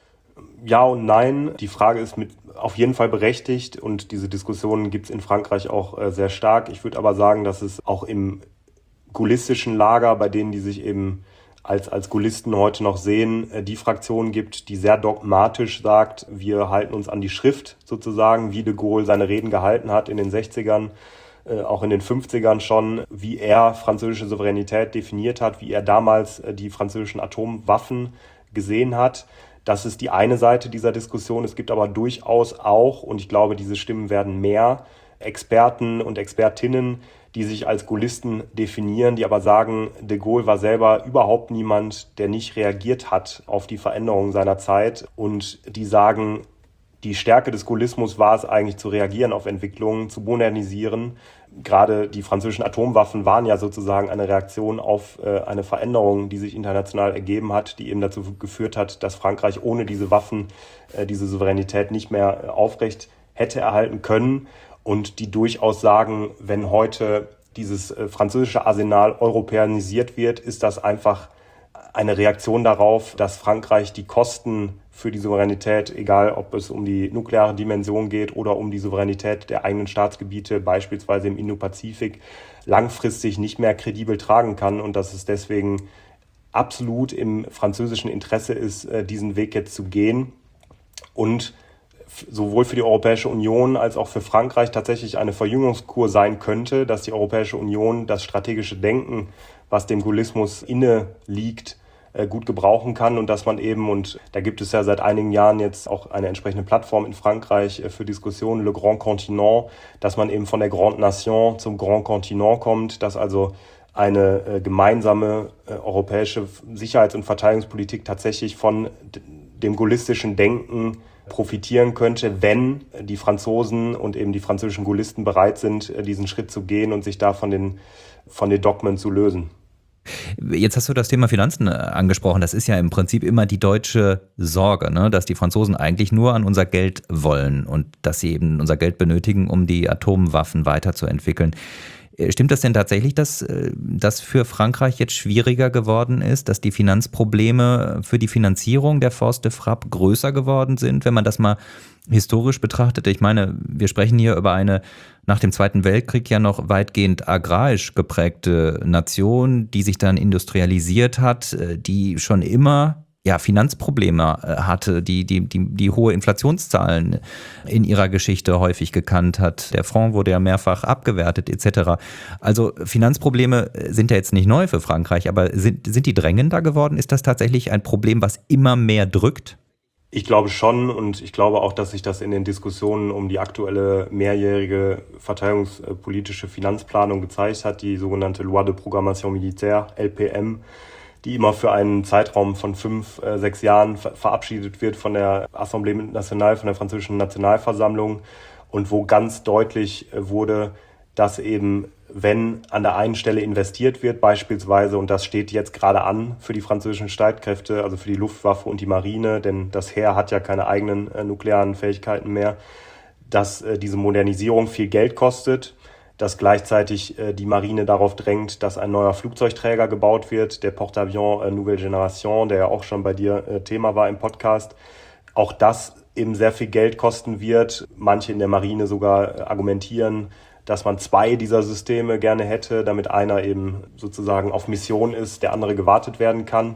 Ja und nein. Die Frage ist mit auf jeden Fall berechtigt und diese Diskussionen gibt es in Frankreich auch äh, sehr stark. Ich würde aber sagen, dass es auch im gaullistischen Lager, bei denen die sich eben als, als Gaullisten heute noch sehen, äh, die Fraktion gibt, die sehr dogmatisch sagt, wir halten uns an die Schrift sozusagen, wie de Gaulle seine Reden gehalten hat in den sechzigern, äh, auch in den fünfzigern schon, wie er französische Souveränität definiert hat, wie er damals äh, die französischen Atomwaffen gesehen hat. Das ist die eine Seite dieser Diskussion. Es gibt aber durchaus auch, und ich glaube, diese Stimmen werden mehr, Experten und Expertinnen, die sich als Gaullisten definieren, die aber sagen, de Gaulle war selber überhaupt niemand, der nicht reagiert hat auf die Veränderungen seiner Zeit. Und die sagen, die Stärke des Gaullismus war es eigentlich zu reagieren auf Entwicklungen, zu modernisieren. Gerade die französischen Atomwaffen waren ja sozusagen eine Reaktion auf äh, eine Veränderung, die sich international ergeben hat, die eben dazu geführt hat, dass Frankreich ohne diese Waffen äh, diese Souveränität nicht mehr äh, aufrecht hätte erhalten können. Und die durchaus sagen, wenn heute dieses äh, französische Arsenal europäanisiert wird, ist das einfach eine Reaktion darauf, dass Frankreich die Kosten für die Souveränität, egal ob es um die nukleare Dimension geht oder um die Souveränität der eigenen Staatsgebiete, beispielsweise im Indo-Pazifik, langfristig nicht mehr kredibel tragen kann und dass es deswegen absolut im französischen Interesse ist, diesen Weg jetzt zu gehen und sowohl für die Europäische Union als auch für Frankreich tatsächlich eine Verjüngungskur sein könnte, dass die Europäische Union das strategische Denken, was dem Gaullismus inne liegt, gut gebrauchen kann und dass man eben, und da gibt es ja seit einigen Jahren jetzt auch eine entsprechende Plattform in Frankreich für Diskussionen, Le Grand Continent, dass man eben von der Grande Nation zum Grand Continent kommt, dass also eine äh, gemeinsame äh, europäische Sicherheits- und Verteidigungspolitik tatsächlich von d- dem gaullistischen Denken profitieren könnte, wenn die Franzosen und eben die französischen Gaullisten bereit sind, äh, diesen Schritt zu gehen und sich da von den, von den Dogmen zu lösen. Jetzt hast du das Thema Finanzen angesprochen. Das ist ja im Prinzip immer die deutsche Sorge, ne? Dass die Franzosen eigentlich nur an unser Geld wollen und dass sie eben unser Geld benötigen, um die Atomwaffen weiterzuentwickeln. Stimmt das denn tatsächlich, dass das für Frankreich jetzt schwieriger geworden ist, dass die Finanzprobleme für die Finanzierung der Force de Frappe größer geworden sind, wenn man das mal historisch betrachtet? Ich meine, wir sprechen hier über eine nach dem Zweiten Weltkrieg ja noch weitgehend agrarisch geprägte Nation, die sich dann industrialisiert hat, die schon immer ja, Finanzprobleme hatte, die, die, die, die hohe Inflationszahlen in ihrer Geschichte häufig gekannt hat. Der Franc wurde ja mehrfach abgewertet et cetera. Also Finanzprobleme sind ja jetzt nicht neu für Frankreich, aber sind, sind die drängender geworden? Ist das tatsächlich ein Problem, was immer mehr drückt? Ich glaube schon, und ich glaube auch, dass sich das in den Diskussionen um die aktuelle mehrjährige verteidigungspolitische Finanzplanung gezeigt hat, die sogenannte Loi de Programmation Militaire, L P M, die immer für einen Zeitraum von fünf, äh, sechs Jahren ver- verabschiedet wird von der Assemblée Nationale, von der französischen Nationalversammlung, und wo ganz deutlich äh, wurde, dass eben, wenn an der einen Stelle investiert wird, beispielsweise, und das steht jetzt gerade an für die französischen Streitkräfte, also für die Luftwaffe und die Marine, denn das Heer hat ja keine eigenen äh, nuklearen Fähigkeiten mehr, dass äh, diese Modernisierung viel Geld kostet, dass gleichzeitig äh, die Marine darauf drängt, dass ein neuer Flugzeugträger gebaut wird, der Porte-Avions äh, Nouvelle Génération, der ja auch schon bei dir äh, Thema war im Podcast. Auch das eben sehr viel Geld kosten wird. Manche in der Marine sogar äh, argumentieren, dass man zwei dieser Systeme gerne hätte, damit einer eben sozusagen auf Mission ist, der andere gewartet werden kann.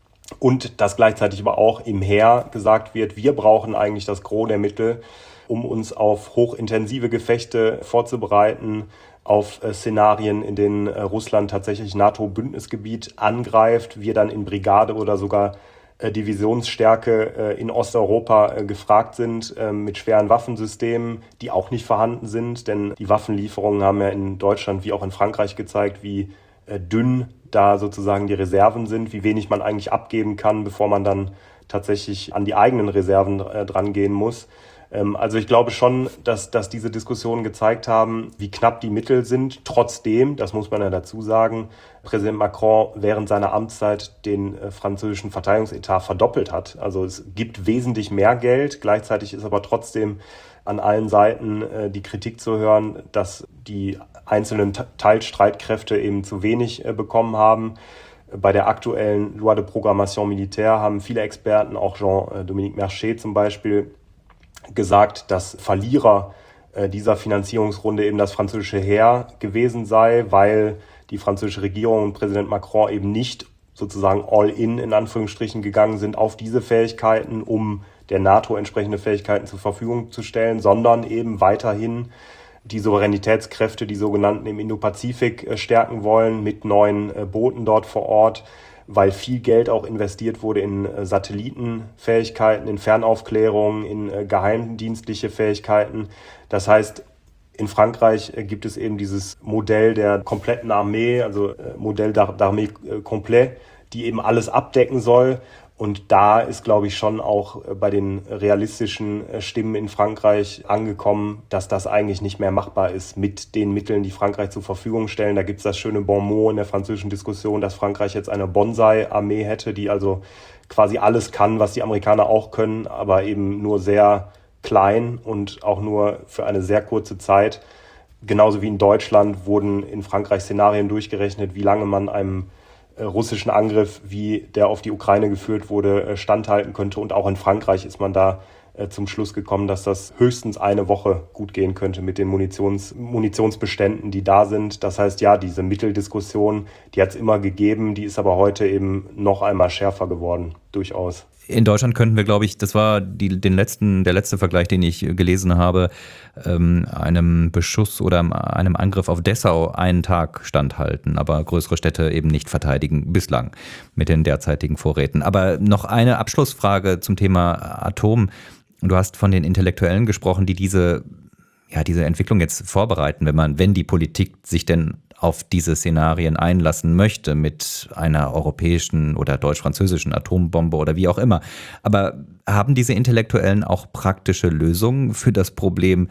Und dass gleichzeitig aber auch im Heer gesagt wird, wir brauchen eigentlich das Gros der Mittel, um uns auf hochintensive Gefechte vorzubereiten, auf äh, Szenarien, in denen äh, Russland tatsächlich NATO-Bündnisgebiet angreift, wir dann in Brigade oder sogar äh, Divisionsstärke äh, in Osteuropa äh, gefragt sind, äh, mit schweren Waffensystemen, die auch nicht vorhanden sind, denn die Waffenlieferungen haben ja in Deutschland wie auch in Frankreich gezeigt, wie äh, dünn da sozusagen die Reserven sind, wie wenig man eigentlich abgeben kann, bevor man dann tatsächlich an die eigenen Reserven äh, dran gehen muss. Also ich glaube schon, dass, dass diese Diskussionen gezeigt haben, wie knapp die Mittel sind. Trotzdem, das muss man ja dazu sagen, Präsident Macron während seiner Amtszeit den äh, französischen Verteidigungsetat verdoppelt hat. Also es gibt wesentlich mehr Geld. Gleichzeitig ist aber trotzdem an allen Seiten äh, die Kritik zu hören, dass die einzelnen Te- Teilstreitkräfte eben zu wenig äh, bekommen haben. Bei der aktuellen Loi de Programmation Militaire haben viele Experten, auch Jean-Dominique Merchet zum Beispiel, gesagt, dass Verlierer äh, dieser Finanzierungsrunde eben das französische Heer gewesen sei, weil die französische Regierung und Präsident Macron eben nicht sozusagen all in, in Anführungsstrichen, gegangen sind auf diese Fähigkeiten, um der NATO entsprechende Fähigkeiten zur Verfügung zu stellen, sondern eben weiterhin die Souveränitätskräfte, die sogenannten im Indopazifik, äh, stärken wollen mit neuen äh, Booten dort vor Ort, weil viel Geld auch investiert wurde in äh, Satellitenfähigkeiten, in Fernaufklärung, in äh, geheimdienstliche Fähigkeiten. Das heißt, in Frankreich äh, gibt es eben dieses Modell der kompletten Armee, also äh, Modell d'Armée äh, complet, die eben alles abdecken soll. Und da ist, glaube ich, schon auch bei den realistischen Stimmen in Frankreich angekommen, dass das eigentlich nicht mehr machbar ist mit den Mitteln, die Frankreich zur Verfügung stellen. Da gibt es das schöne Bon mot in der französischen Diskussion, dass Frankreich jetzt eine Bonsai-Armee hätte, die also quasi alles kann, was die Amerikaner auch können, aber eben nur sehr klein und auch nur für eine sehr kurze Zeit. Genauso wie in Deutschland wurden in Frankreich Szenarien durchgerechnet, wie lange man einem russischen Angriff, wie der auf die Ukraine geführt wurde, standhalten könnte. Und auch in Frankreich ist man da zum Schluss gekommen, dass das höchstens eine Woche gut gehen könnte mit den Munitions, Munitionsbeständen, die da sind. Das heißt, ja, diese Mitteldiskussion, die hat es immer gegeben, die ist aber heute eben noch einmal schärfer geworden, durchaus. In Deutschland könnten wir, glaube ich, das war die, den letzten, der letzte Vergleich, den ich gelesen habe, ähm, einem Beschuss oder einem Angriff auf Dessau einen Tag standhalten, aber größere Städte eben nicht verteidigen, bislang mit den derzeitigen Vorräten. Aber noch eine Abschlussfrage zum Thema Atom. Du hast von den Intellektuellen gesprochen, die diese, ja, diese Entwicklung jetzt vorbereiten, wenn man, wenn die Politik sich denn auf diese Szenarien einlassen möchte mit einer europäischen oder deutsch-französischen Atombombe oder wie auch immer. Aber haben diese Intellektuellen auch praktische Lösungen für das Problem,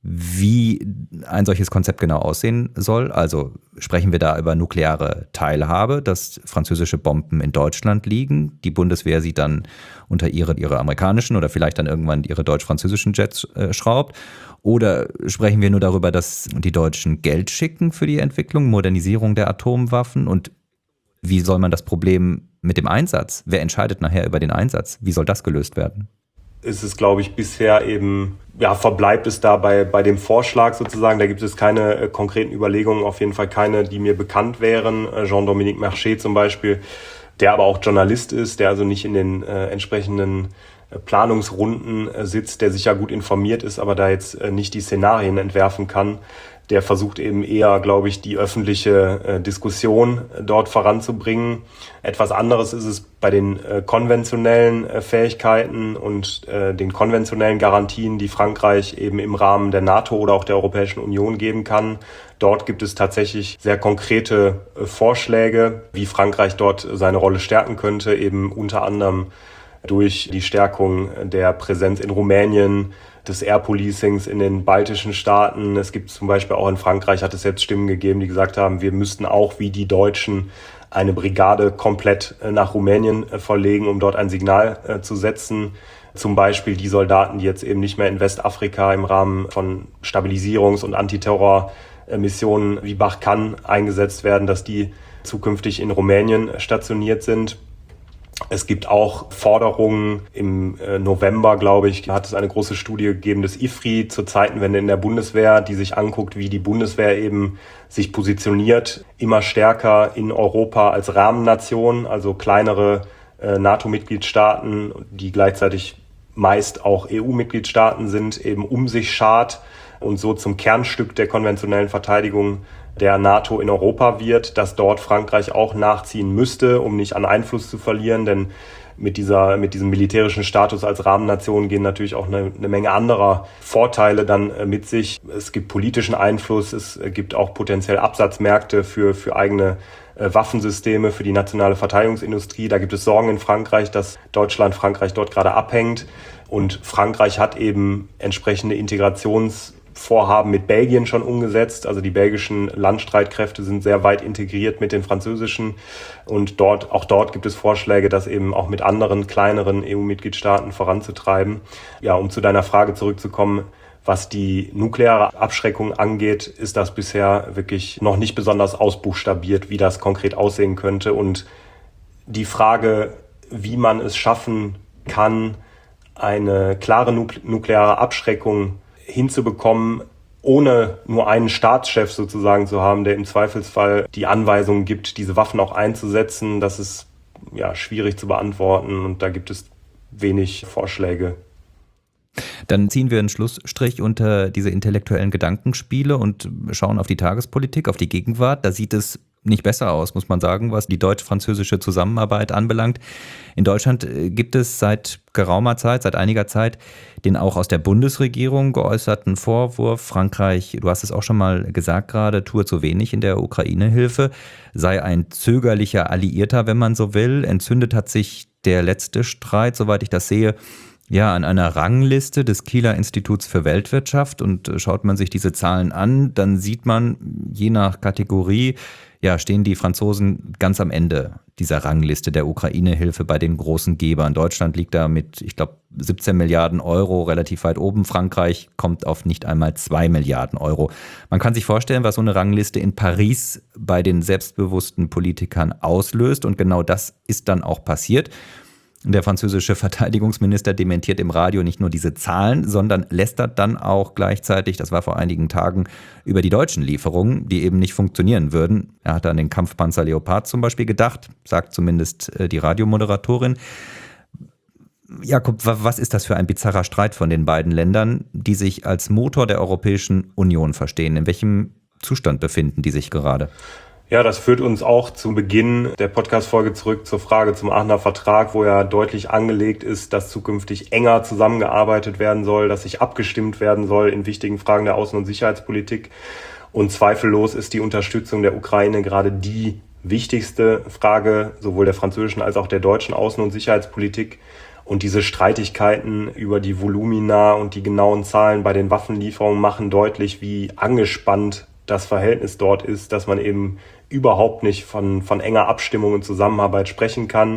wie ein solches Konzept genau aussehen soll. Also sprechen wir da über nukleare Teilhabe, dass französische Bomben in Deutschland liegen, die Bundeswehr sie dann unter ihre, ihre amerikanischen oder vielleicht dann irgendwann ihre deutsch-französischen Jets äh, schraubt. Oder sprechen wir nur darüber, dass die Deutschen Geld schicken für die Entwicklung, Modernisierung der Atomwaffen? Und wie soll man das Problem mit dem Einsatz, wer entscheidet nachher über den Einsatz? Wie soll das gelöst werden? Ist es, glaube ich, bisher eben, ja, verbleibt es da bei, bei dem Vorschlag sozusagen. Da gibt es keine äh, konkreten Überlegungen, auf jeden Fall keine, die mir bekannt wären. Äh, Jean-Dominique Marchais zum Beispiel, der aber auch Journalist ist, der also nicht in den äh, entsprechenden äh, Planungsrunden äh, sitzt, der sicher gut informiert ist, aber da jetzt äh, nicht die Szenarien entwerfen kann. Der versucht eben eher, glaube ich, die öffentliche äh, Diskussion äh, dort voranzubringen. Etwas anderes ist es bei den äh, konventionellen äh, Fähigkeiten und äh, den konventionellen Garantien, die Frankreich eben im Rahmen der NATO oder auch der Europäischen Union geben kann. Dort gibt es tatsächlich sehr konkrete äh, Vorschläge, wie Frankreich dort seine Rolle stärken könnte, eben unter anderem durch die Stärkung der Präsenz in Rumänien, des Air Policings in den baltischen Staaten. Es gibt zum Beispiel auch in Frankreich, hat es jetzt Stimmen gegeben, die gesagt haben, wir müssten auch wie die Deutschen eine Brigade komplett nach Rumänien verlegen, um dort ein Signal zu setzen. Zum Beispiel die Soldaten, die jetzt eben nicht mehr in Westafrika im Rahmen von Stabilisierungs- und Antiterror-Missionen wie Barkhane eingesetzt werden, dass die zukünftig in Rumänien stationiert sind. Es gibt auch Forderungen. Im November, glaube ich, hat es eine große Studie gegeben des I F R I zur Zeitenwende in der Bundeswehr, die sich anguckt, wie die Bundeswehr eben sich positioniert, immer stärker in Europa als Rahmennation, also kleinere äh, NATO-Mitgliedstaaten, die gleichzeitig meist auch E U-Mitgliedstaaten sind, eben um sich schart und so zum Kernstück der konventionellen Verteidigung der NATO in Europa wird, dass dort Frankreich auch nachziehen müsste, um nicht an Einfluss zu verlieren, denn mit dieser, mit diesem militärischen Status als Rahmennation gehen natürlich auch eine, eine Menge anderer Vorteile dann mit sich. Es gibt politischen Einfluss, es gibt auch potenziell Absatzmärkte für, für eigene Waffensysteme, für die nationale Verteidigungsindustrie. Da gibt es Sorgen in Frankreich, dass Deutschland Frankreich dort gerade abhängt. Und Frankreich hat eben entsprechende Integrations Vorhaben mit Belgien schon umgesetzt. Also die belgischen Landstreitkräfte sind sehr weit integriert mit den französischen. Und dort, auch dort gibt es Vorschläge, das eben auch mit anderen kleineren E U-Mitgliedstaaten voranzutreiben. Ja, um zu deiner Frage zurückzukommen, was die nukleare Abschreckung angeht, ist das bisher wirklich noch nicht besonders ausbuchstabiert, wie das konkret aussehen könnte. Und die Frage, wie man es schaffen kann, eine klare nukleare Abschreckung hinzubekommen, ohne nur einen Staatschef sozusagen zu haben, der im Zweifelsfall die Anweisungen gibt, diese Waffen auch einzusetzen, das ist ja schwierig zu beantworten und da gibt es wenig Vorschläge. Dann ziehen wir einen Schlussstrich unter diese intellektuellen Gedankenspiele und schauen auf die Tagespolitik, auf die Gegenwart. Da sieht es nicht besser aus, muss man sagen, was die deutsch-französische Zusammenarbeit anbelangt. In Deutschland gibt es seit geraumer Zeit, seit einiger Zeit, den auch aus der Bundesregierung geäußerten Vorwurf, Frankreich, du hast es auch schon mal gesagt gerade, tue zu wenig in der Ukraine-Hilfe, sei ein zögerlicher Alliierter, wenn man so will. Entzündet hat sich der letzte Streit, soweit ich das sehe, ja, an einer Rangliste des Kieler Instituts für Weltwirtschaft, und schaut man sich diese Zahlen an, dann sieht man, je nach Kategorie, ja, stehen die Franzosen ganz am Ende dieser Rangliste der Ukraine-Hilfe bei den großen Gebern. Deutschland liegt da mit, ich glaube, siebzehn Milliarden Euro relativ weit oben. Frankreich kommt auf nicht einmal zwei Milliarden Euro. Man kann sich vorstellen, was so eine Rangliste in Paris bei den selbstbewussten Politikern auslöst, und genau das ist dann auch passiert. Der französische Verteidigungsminister dementiert im Radio nicht nur diese Zahlen, sondern lästert dann auch gleichzeitig, das war vor einigen Tagen, über die deutschen Lieferungen, die eben nicht funktionieren würden. Er hat an den Kampfpanzer Leopard zum Beispiel gedacht, sagt zumindest die Radiomoderatorin. Jakob, was ist das für ein bizarrer Streit von den beiden Ländern, die sich als Motor der Europäischen Union verstehen? In welchem Zustand befinden die sich gerade? Ja, das führt uns auch zu Beginn der Podcast-Folge zurück zur Frage zum Aachener Vertrag, wo ja deutlich angelegt ist, dass zukünftig enger zusammengearbeitet werden soll, dass sich abgestimmt werden soll in wichtigen Fragen der Außen- und Sicherheitspolitik. Und zweifellos ist die Unterstützung der Ukraine gerade die wichtigste Frage sowohl der französischen als auch der deutschen Außen- und Sicherheitspolitik. Und diese Streitigkeiten über die Volumina und die genauen Zahlen bei den Waffenlieferungen machen deutlich, wie angespannt das Verhältnis dort ist, dass man eben überhaupt nicht von, von enger Abstimmung und Zusammenarbeit sprechen kann.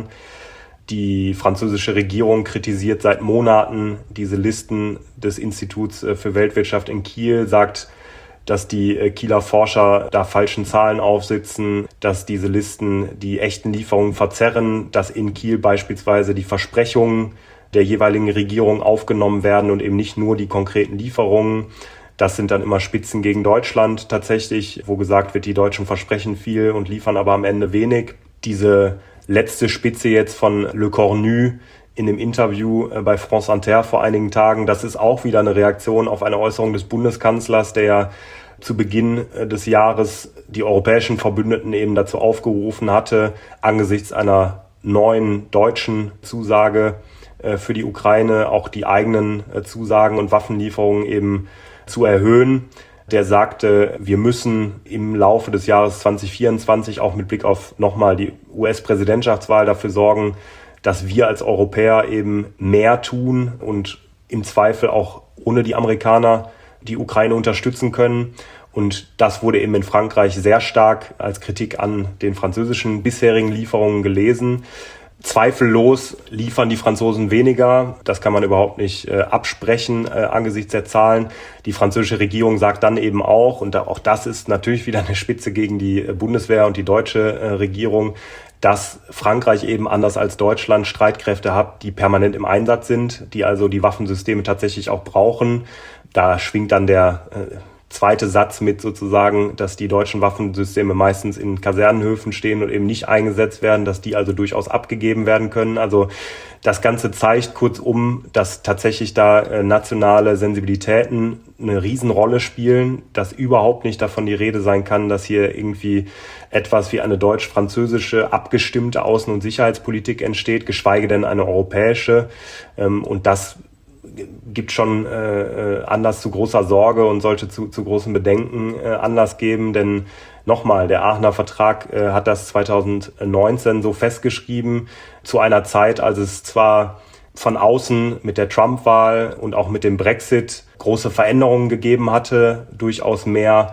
Die französische Regierung kritisiert seit Monaten diese Listen des Instituts für Weltwirtschaft in Kiel, sagt, dass die Kieler Forscher da falschen Zahlen aufsitzen, dass diese Listen die echten Lieferungen verzerren, dass in Kiel beispielsweise die Versprechungen der jeweiligen Regierung aufgenommen werden und eben nicht nur die konkreten Lieferungen. Das sind dann immer Spitzen gegen Deutschland tatsächlich, wo gesagt wird, die Deutschen versprechen viel und liefern aber am Ende wenig. Diese letzte Spitze jetzt von Le Cornu in dem Interview bei France Inter vor einigen Tagen, das ist auch wieder eine Reaktion auf eine Äußerung des Bundeskanzlers, der ja zu Beginn des Jahres die europäischen Verbündeten eben dazu aufgerufen hatte, angesichts einer neuen deutschen Zusage für die Ukraine auch die eigenen Zusagen und Waffenlieferungen eben zu erhöhen. Der sagte, wir müssen im Laufe des Jahres zwanzig vierundzwanzig auch mit Blick auf nochmal die U S-Präsidentschaftswahl dafür sorgen, dass wir als Europäer eben mehr tun und im Zweifel auch ohne die Amerikaner die Ukraine unterstützen können. Und das wurde eben in Frankreich sehr stark als Kritik an den französischen bisherigen Lieferungen gelesen. Zweifellos liefern die Franzosen weniger. Das kann man überhaupt nicht äh, absprechen äh, angesichts der Zahlen. Die französische Regierung sagt dann eben auch, und da, auch das ist natürlich wieder eine Spitze gegen die äh, Bundeswehr und die deutsche äh, Regierung, dass Frankreich eben anders als Deutschland Streitkräfte hat, die permanent im Einsatz sind, die also die Waffensysteme tatsächlich auch brauchen. Da schwingt dann der äh, zweite Satz mit sozusagen, dass die deutschen Waffensysteme meistens in Kasernenhöfen stehen und eben nicht eingesetzt werden, dass die also durchaus abgegeben werden können. Also das Ganze zeigt kurzum, dass tatsächlich da äh, nationale Sensibilitäten eine Riesenrolle spielen, dass überhaupt nicht davon die Rede sein kann, dass hier irgendwie etwas wie eine deutsch-französische abgestimmte Außen- und Sicherheitspolitik entsteht, geschweige denn eine europäische. Ähm, und das gibt schon äh, Anlass zu großer Sorge und sollte zu, zu großen Bedenken äh, Anlass geben, denn nochmal, der Aachener Vertrag äh, hat das zweitausendneunzehn so festgeschrieben, zu einer Zeit, als es zwar von außen mit der Trump-Wahl und auch mit dem Brexit große Veränderungen gegeben hatte, durchaus mehr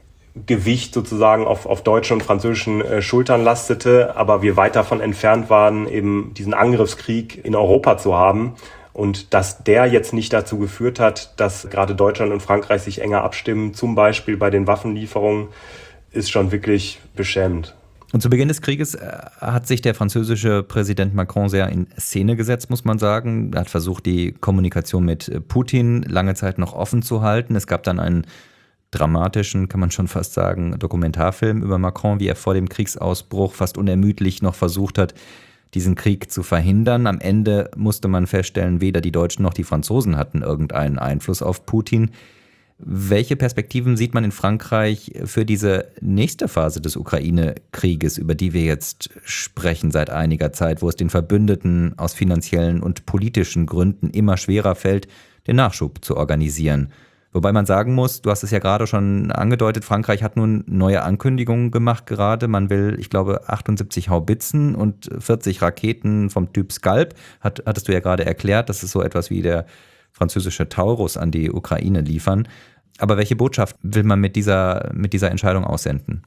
Gewicht sozusagen auf, auf deutschen und französischen äh, Schultern lastete, aber wir weit davon entfernt waren, eben diesen Angriffskrieg in Europa zu haben. Und dass der jetzt nicht dazu geführt hat, dass gerade Deutschland und Frankreich sich enger abstimmen, zum Beispiel bei den Waffenlieferungen, ist schon wirklich beschämend. Und zu Beginn des Krieges hat sich der französische Präsident Macron sehr in Szene gesetzt, muss man sagen. Er hat versucht, die Kommunikation mit Putin lange Zeit noch offen zu halten. Es gab dann einen dramatischen, kann man schon fast sagen, Dokumentarfilm über Macron, wie er vor dem Kriegsausbruch fast unermüdlich noch versucht hat, diesen Krieg zu verhindern. Am Ende musste man feststellen, weder die Deutschen noch die Franzosen hatten irgendeinen Einfluss auf Putin. Welche Perspektiven sieht man in Frankreich für diese nächste Phase des Ukraine-Krieges, über die wir jetzt sprechen seit einiger Zeit, wo es den Verbündeten aus finanziellen und politischen Gründen immer schwerer fällt, den Nachschub zu organisieren? Wobei man sagen muss, du hast es ja gerade schon angedeutet, Frankreich hat nun neue Ankündigungen gemacht gerade. Man will, ich glaube, achtundsiebzig Haubitzen und vierzig Raketen vom Typ Scalp. Hat, hattest du ja gerade erklärt, das ist so etwas wie der französische Taurus an die Ukraine liefern. Aber welche Botschaft will man mit dieser, mit dieser Entscheidung aussenden?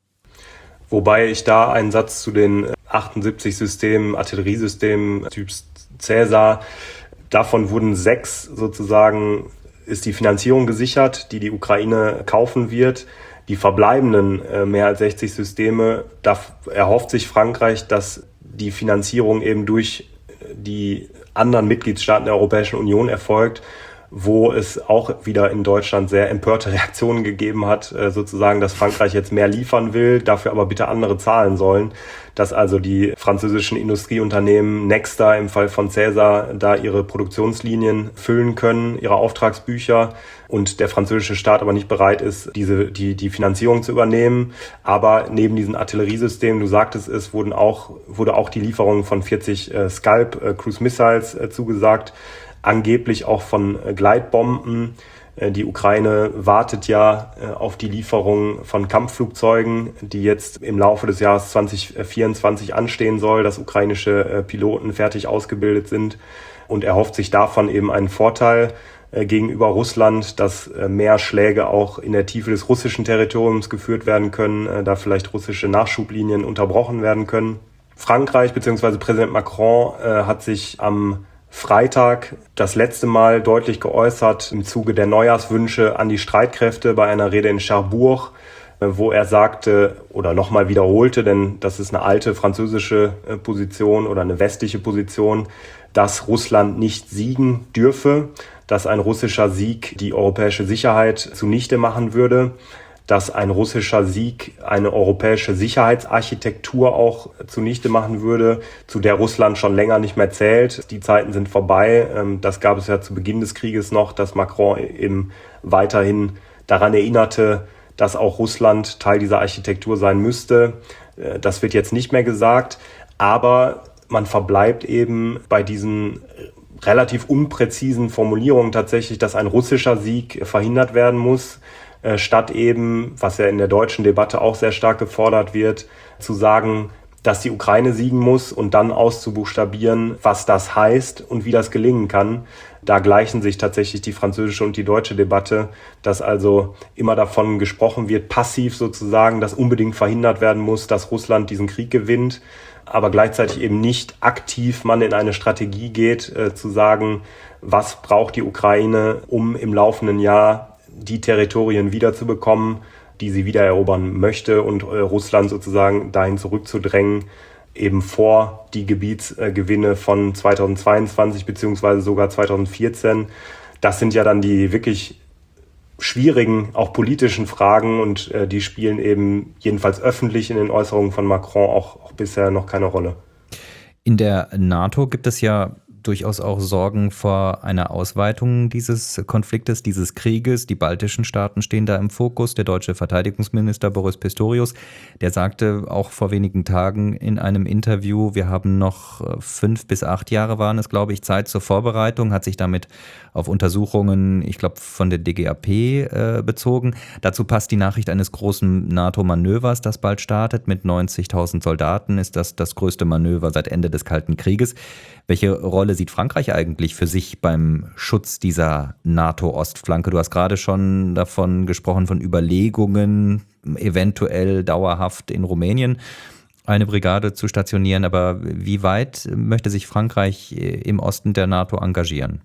Wobei ich da einen Satz zu den achtundsiebzig Systemen, Artilleriesystemen Typs Caesar, davon wurden sechs sozusagen, ist die Finanzierung gesichert, die die Ukraine kaufen wird. Die verbleibenden äh, mehr als sechzig Systeme, da erhofft sich Frankreich, dass die Finanzierung eben durch die anderen Mitgliedstaaten der Europäischen Union erfolgt, wo es auch wieder in Deutschland sehr empörte Reaktionen gegeben hat, äh, sozusagen, dass Frankreich jetzt mehr liefern will, dafür aber bitte andere zahlen sollen, dass also die französischen Industrieunternehmen Nexter im Fall von Caesar da ihre Produktionslinien füllen können, ihre Auftragsbücher, und der französische Staat aber nicht bereit ist, diese die die Finanzierung zu übernehmen. Aber neben diesen Artilleriesystemen, du sagtest es, wurden auch wurde auch die Lieferung von vierzig äh, Scalp äh, Cruise Missiles äh, zugesagt, angeblich auch von äh, Gleitbomben. Die Ukraine wartet ja auf die Lieferung von Kampfflugzeugen, die jetzt im Laufe des Jahres zwanzig vierundzwanzig anstehen soll, dass ukrainische Piloten fertig ausgebildet sind. Und er hofft sich davon eben einen Vorteil gegenüber Russland, dass mehr Schläge auch in der Tiefe des russischen Territoriums geführt werden können, da vielleicht russische Nachschublinien unterbrochen werden können. Frankreich bzw. Präsident Macron äh, hat sich am Freitag das letzte Mal deutlich geäußert im Zuge der Neujahrswünsche an die Streitkräfte bei einer Rede in Cherbourg, äh, wo er sagte oder nochmal wiederholte, denn das ist eine alte französische äh, Position oder eine westliche Position, dass Russland nicht siegen dürfe, dass ein russischer Sieg die europäische Sicherheit zunichte machen würde, dass ein russischer Sieg eine europäische Sicherheitsarchitektur auch zunichte machen würde, zu der Russland schon länger nicht mehr zählt. Die Zeiten sind vorbei. Das gab es ja zu Beginn des Krieges noch, dass Macron eben weiterhin daran erinnerte, dass auch Russland Teil dieser Architektur sein müsste. Das wird jetzt nicht mehr gesagt, aber man verbleibt eben bei diesen relativ unpräzisen Formulierungen tatsächlich, dass ein russischer Sieg verhindert werden muss, statt eben, was ja in der deutschen Debatte auch sehr stark gefordert wird, zu sagen, dass die Ukraine siegen muss und dann auszubuchstabieren, was das heißt und wie das gelingen kann. Da gleichen sich tatsächlich die französische und die deutsche Debatte, dass also immer davon gesprochen wird, passiv sozusagen, dass unbedingt verhindert werden muss, dass Russland diesen Krieg gewinnt, aber gleichzeitig eben nicht aktiv man in eine Strategie geht, äh, zu sagen, was braucht die Ukraine, um im laufenden Jahr die Territorien wiederzubekommen, die sie wiedererobern möchte und äh, Russland sozusagen dahin zurückzudrängen, eben vor die Gebietsgewinne äh, von zweitausendzweiundzwanzig beziehungsweise sogar zweitausendvierzehn. Das sind ja dann die wirklich schwierigen, auch politischen Fragen und äh, die spielen eben jedenfalls öffentlich in den Äußerungen von Macron auch, auch bisher noch keine Rolle. In der NATO gibt es ja durchaus auch Sorgen vor einer Ausweitung dieses Konfliktes, dieses Krieges. Die baltischen Staaten stehen da im Fokus. Der deutsche Verteidigungsminister Boris Pistorius, der sagte auch vor wenigen Tagen in einem Interview, wir haben noch fünf bis acht Jahre waren es, glaube ich, Zeit zur Vorbereitung, hat sich damit auf Untersuchungen, ich glaube, von der D G A P äh, bezogen. Dazu passt die Nachricht eines großen NATO-Manövers, das bald startet. Mit neunzigtausend Soldaten ist das das größte Manöver seit Ende des Kalten Krieges. Welche Rolle sieht Frankreich eigentlich für sich beim Schutz dieser NATO-Ostflanke? Du hast gerade schon davon gesprochen, von Überlegungen, eventuell dauerhaft in Rumänien eine Brigade zu stationieren. Aber wie weit möchte sich Frankreich im Osten der NATO engagieren?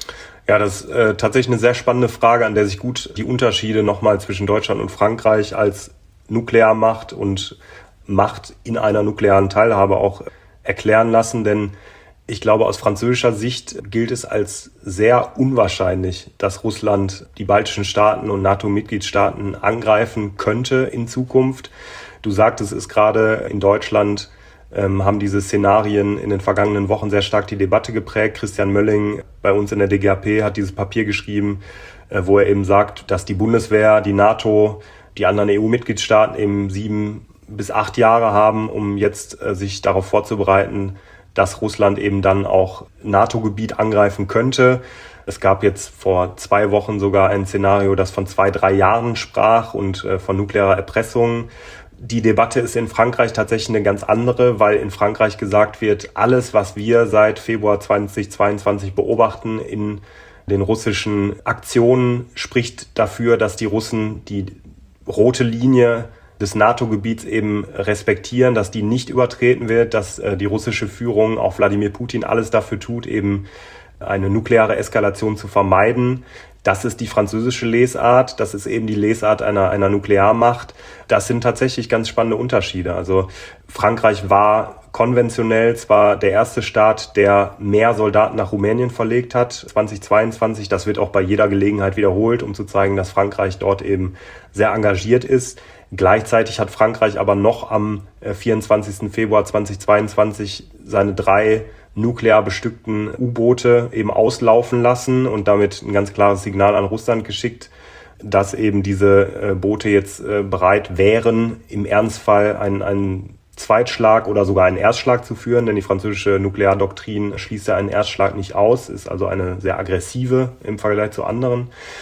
Ja, das ist äh, tatsächlich eine sehr spannende Frage, an der sich gut die Unterschiede nochmal zwischen Deutschland und Frankreich als Nuklearmacht und Macht in einer nuklearen Teilhabe auch erklären lassen. Denn ich glaube, aus französischer Sicht gilt es als sehr unwahrscheinlich, dass Russland die baltischen Staaten und NATO-Mitgliedstaaten angreifen könnte in Zukunft. Du sagtest es gerade, in Deutschland ähm, haben diese Szenarien in den vergangenen Wochen sehr stark die Debatte geprägt. Christian Mölling bei uns in der D G A P hat dieses Papier geschrieben, äh, wo er eben sagt, dass die Bundeswehr, die NATO, die anderen E U-Mitgliedstaaten eben sieben bis acht Jahre haben, um jetzt äh, sich darauf vorzubereiten, dass Russland eben dann auch NATO-Gebiet angreifen könnte. Es gab jetzt vor zwei Wochen sogar ein Szenario, das von zwei, drei Jahren sprach und äh, von nuklearer Erpressung. Die Debatte ist in Frankreich tatsächlich eine ganz andere, weil in Frankreich gesagt wird, alles, was wir seit Februar zweitausendzweiundzwanzig beobachten in den russischen Aktionen, spricht dafür, dass die Russen die rote Linie des NATO-Gebiets eben respektieren, dass die nicht übertreten wird, dass äh, die russische Führung, auch Wladimir Putin, alles dafür tut, eben eine nukleare Eskalation zu vermeiden. Das ist die französische Lesart, das ist eben die Lesart einer, einer Nuklearmacht. Das sind tatsächlich ganz spannende Unterschiede. Also Frankreich war konventionell zwar der erste Staat, der mehr Soldaten nach Rumänien verlegt hat, zweitausendzweiundzwanzig. Das wird auch bei jeder Gelegenheit wiederholt, um zu zeigen, dass Frankreich dort eben sehr engagiert ist. Gleichzeitig hat Frankreich aber noch am vierundzwanzigsten Februar zweitausendzweiundzwanzig seine drei nuklear bestückten U-Boote eben auslaufen lassen und damit ein ganz klares Signal an Russland geschickt, dass eben diese Boote jetzt bereit wären, im Ernstfall einen, einen Zweitschlag oder sogar einen Erstschlag zu führen, denn die französische Nukleardoktrin schließt ja einen Erstschlag nicht aus, ist also eine sehr aggressive im Vergleich zu anderen.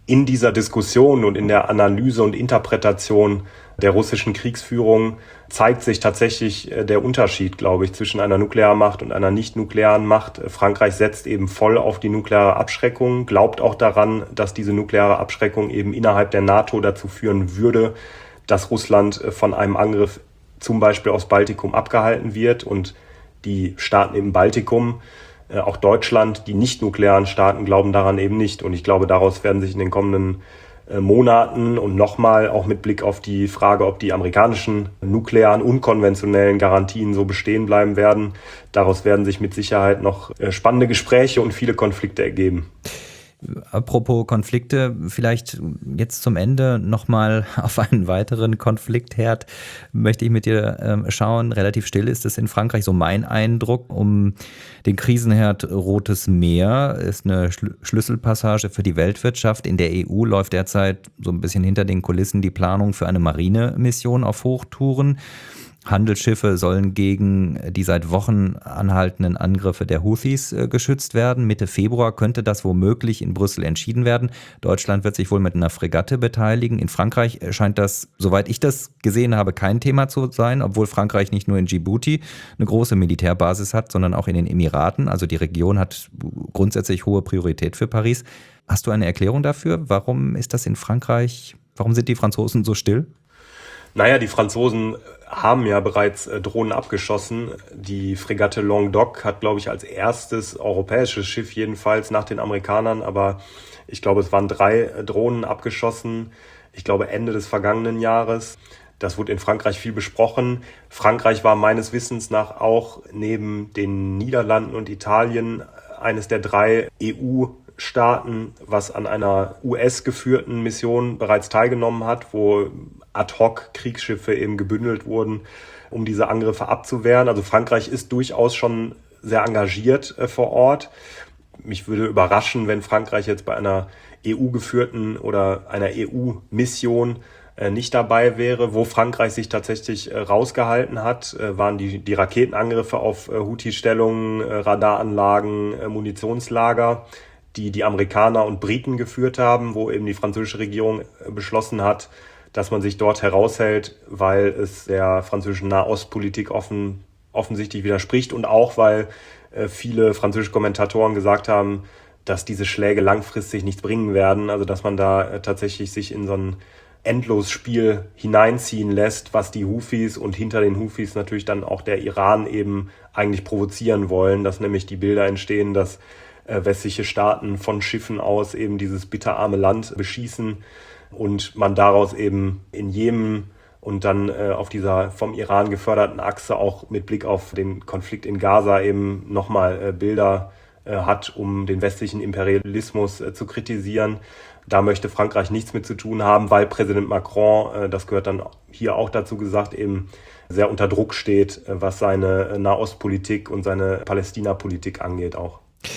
in dieser Diskussion und in der Analyse und Interpretation der russischen Kriegsführung zeigt sich tatsächlich der Unterschied, glaube ich, zwischen einer Nuklearmacht und einer nicht-nuklearen Macht. Frankreich setzt eben voll auf die nukleare Abschreckung, glaubt auch daran, dass diese nukleare Abschreckung eben innerhalb der NATO dazu führen würde, dass Russland von einem Angriff zum Beispiel aufs Baltikum abgehalten wird und die Staaten im Baltikum, auch Deutschland, die nicht-nuklearen Staaten glauben daran eben nicht. Und ich glaube, daraus werden sich in den kommenden Monaten und nochmal auch mit Blick auf die Frage, ob die amerikanischen nuklearen, unkonventionellen Garantien so bestehen bleiben werden, daraus werden sich mit Sicherheit noch spannende Gespräche und viele Konflikte ergeben. Apropos Konflikte, vielleicht jetzt zum Ende nochmal auf einen weiteren Konfliktherd möchte ich mit dir äh, schauen. Relativ still ist es in Frankreich, so mein Eindruck. Um den Krisenherd Rotes Meer ist eine Schl- Schlüsselpassage für die Weltwirtschaft. In der E U läuft derzeit so ein bisschen hinter den Kulissen die Planung für eine Marinemission auf Hochtouren. Handelsschiffe sollen gegen die seit Wochen anhaltenden Angriffe der Houthis äh, geschützt werden. Mitte Februar könnte das womöglich in Brüssel entschieden werden. Deutschland wird sich wohl mit einer Fregatte beteiligen. In Frankreich scheint das, soweit ich das gesehen habe, kein Thema zu sein, obwohl Frankreich nicht nur in Djibouti eine große Militärbasis hat, sondern auch in den Emiraten. Also die Region hat grundsätzlich hohe Priorität für Paris. Hast du eine Erklärung dafür? Warum ist das in Frankreich, warum sind die Franzosen so still? Naja, die Franzosen haben ja bereits äh, Drohnen abgeschossen. Die Fregatte Languedoc hat, glaube ich, als erstes europäisches Schiff jedenfalls nach den Amerikanern, aber ich glaube, es waren drei äh, Drohnen abgeschossen. Ich glaube, Ende des vergangenen Jahres. Das wurde in Frankreich viel besprochen. Frankreich war meines Wissens nach auch neben den Niederlanden und Italien eines der drei E U-Staaten, was an einer U S-geführten Mission bereits teilgenommen hat, wo Ad-hoc-Kriegsschiffe eben gebündelt wurden, um diese Angriffe abzuwehren. Also Frankreich ist durchaus schon sehr engagiert äh, vor Ort. Mich würde überraschen, wenn Frankreich jetzt bei einer E U-geführten oder einer E U-Mission äh, nicht dabei wäre. Wo Frankreich sich tatsächlich äh, rausgehalten hat, äh, waren die, die Raketenangriffe auf äh, Houthi-Stellungen, äh, Radaranlagen, äh, Munitionslager, die die Amerikaner und Briten geführt haben, wo eben die französische Regierung äh, beschlossen hat, dass man sich dort heraushält, weil es der französischen Nahostpolitik offen, offensichtlich widerspricht und auch, weil äh, viele französische Kommentatoren gesagt haben, dass diese Schläge langfristig nichts bringen werden, also dass man da äh, tatsächlich sich in so ein Endlosspiel hineinziehen lässt, was die Houthis und hinter den Houthis natürlich dann auch der Iran eben eigentlich provozieren wollen, dass nämlich die Bilder entstehen, dass äh, westliche Staaten von Schiffen aus eben dieses bitterarme Land beschießen und man daraus eben in Jemen und dann äh, auf dieser vom Iran geförderten Achse auch mit Blick auf den Konflikt in Gaza eben nochmal äh, Bilder äh, hat, um den westlichen Imperialismus äh, zu kritisieren. Da möchte Frankreich nichts mit zu tun haben, weil Präsident Macron, äh, das gehört dann hier auch dazu gesagt, eben sehr unter Druck steht, äh, was seine äh, Nahostpolitik und seine Palästina-Politik angeht auch.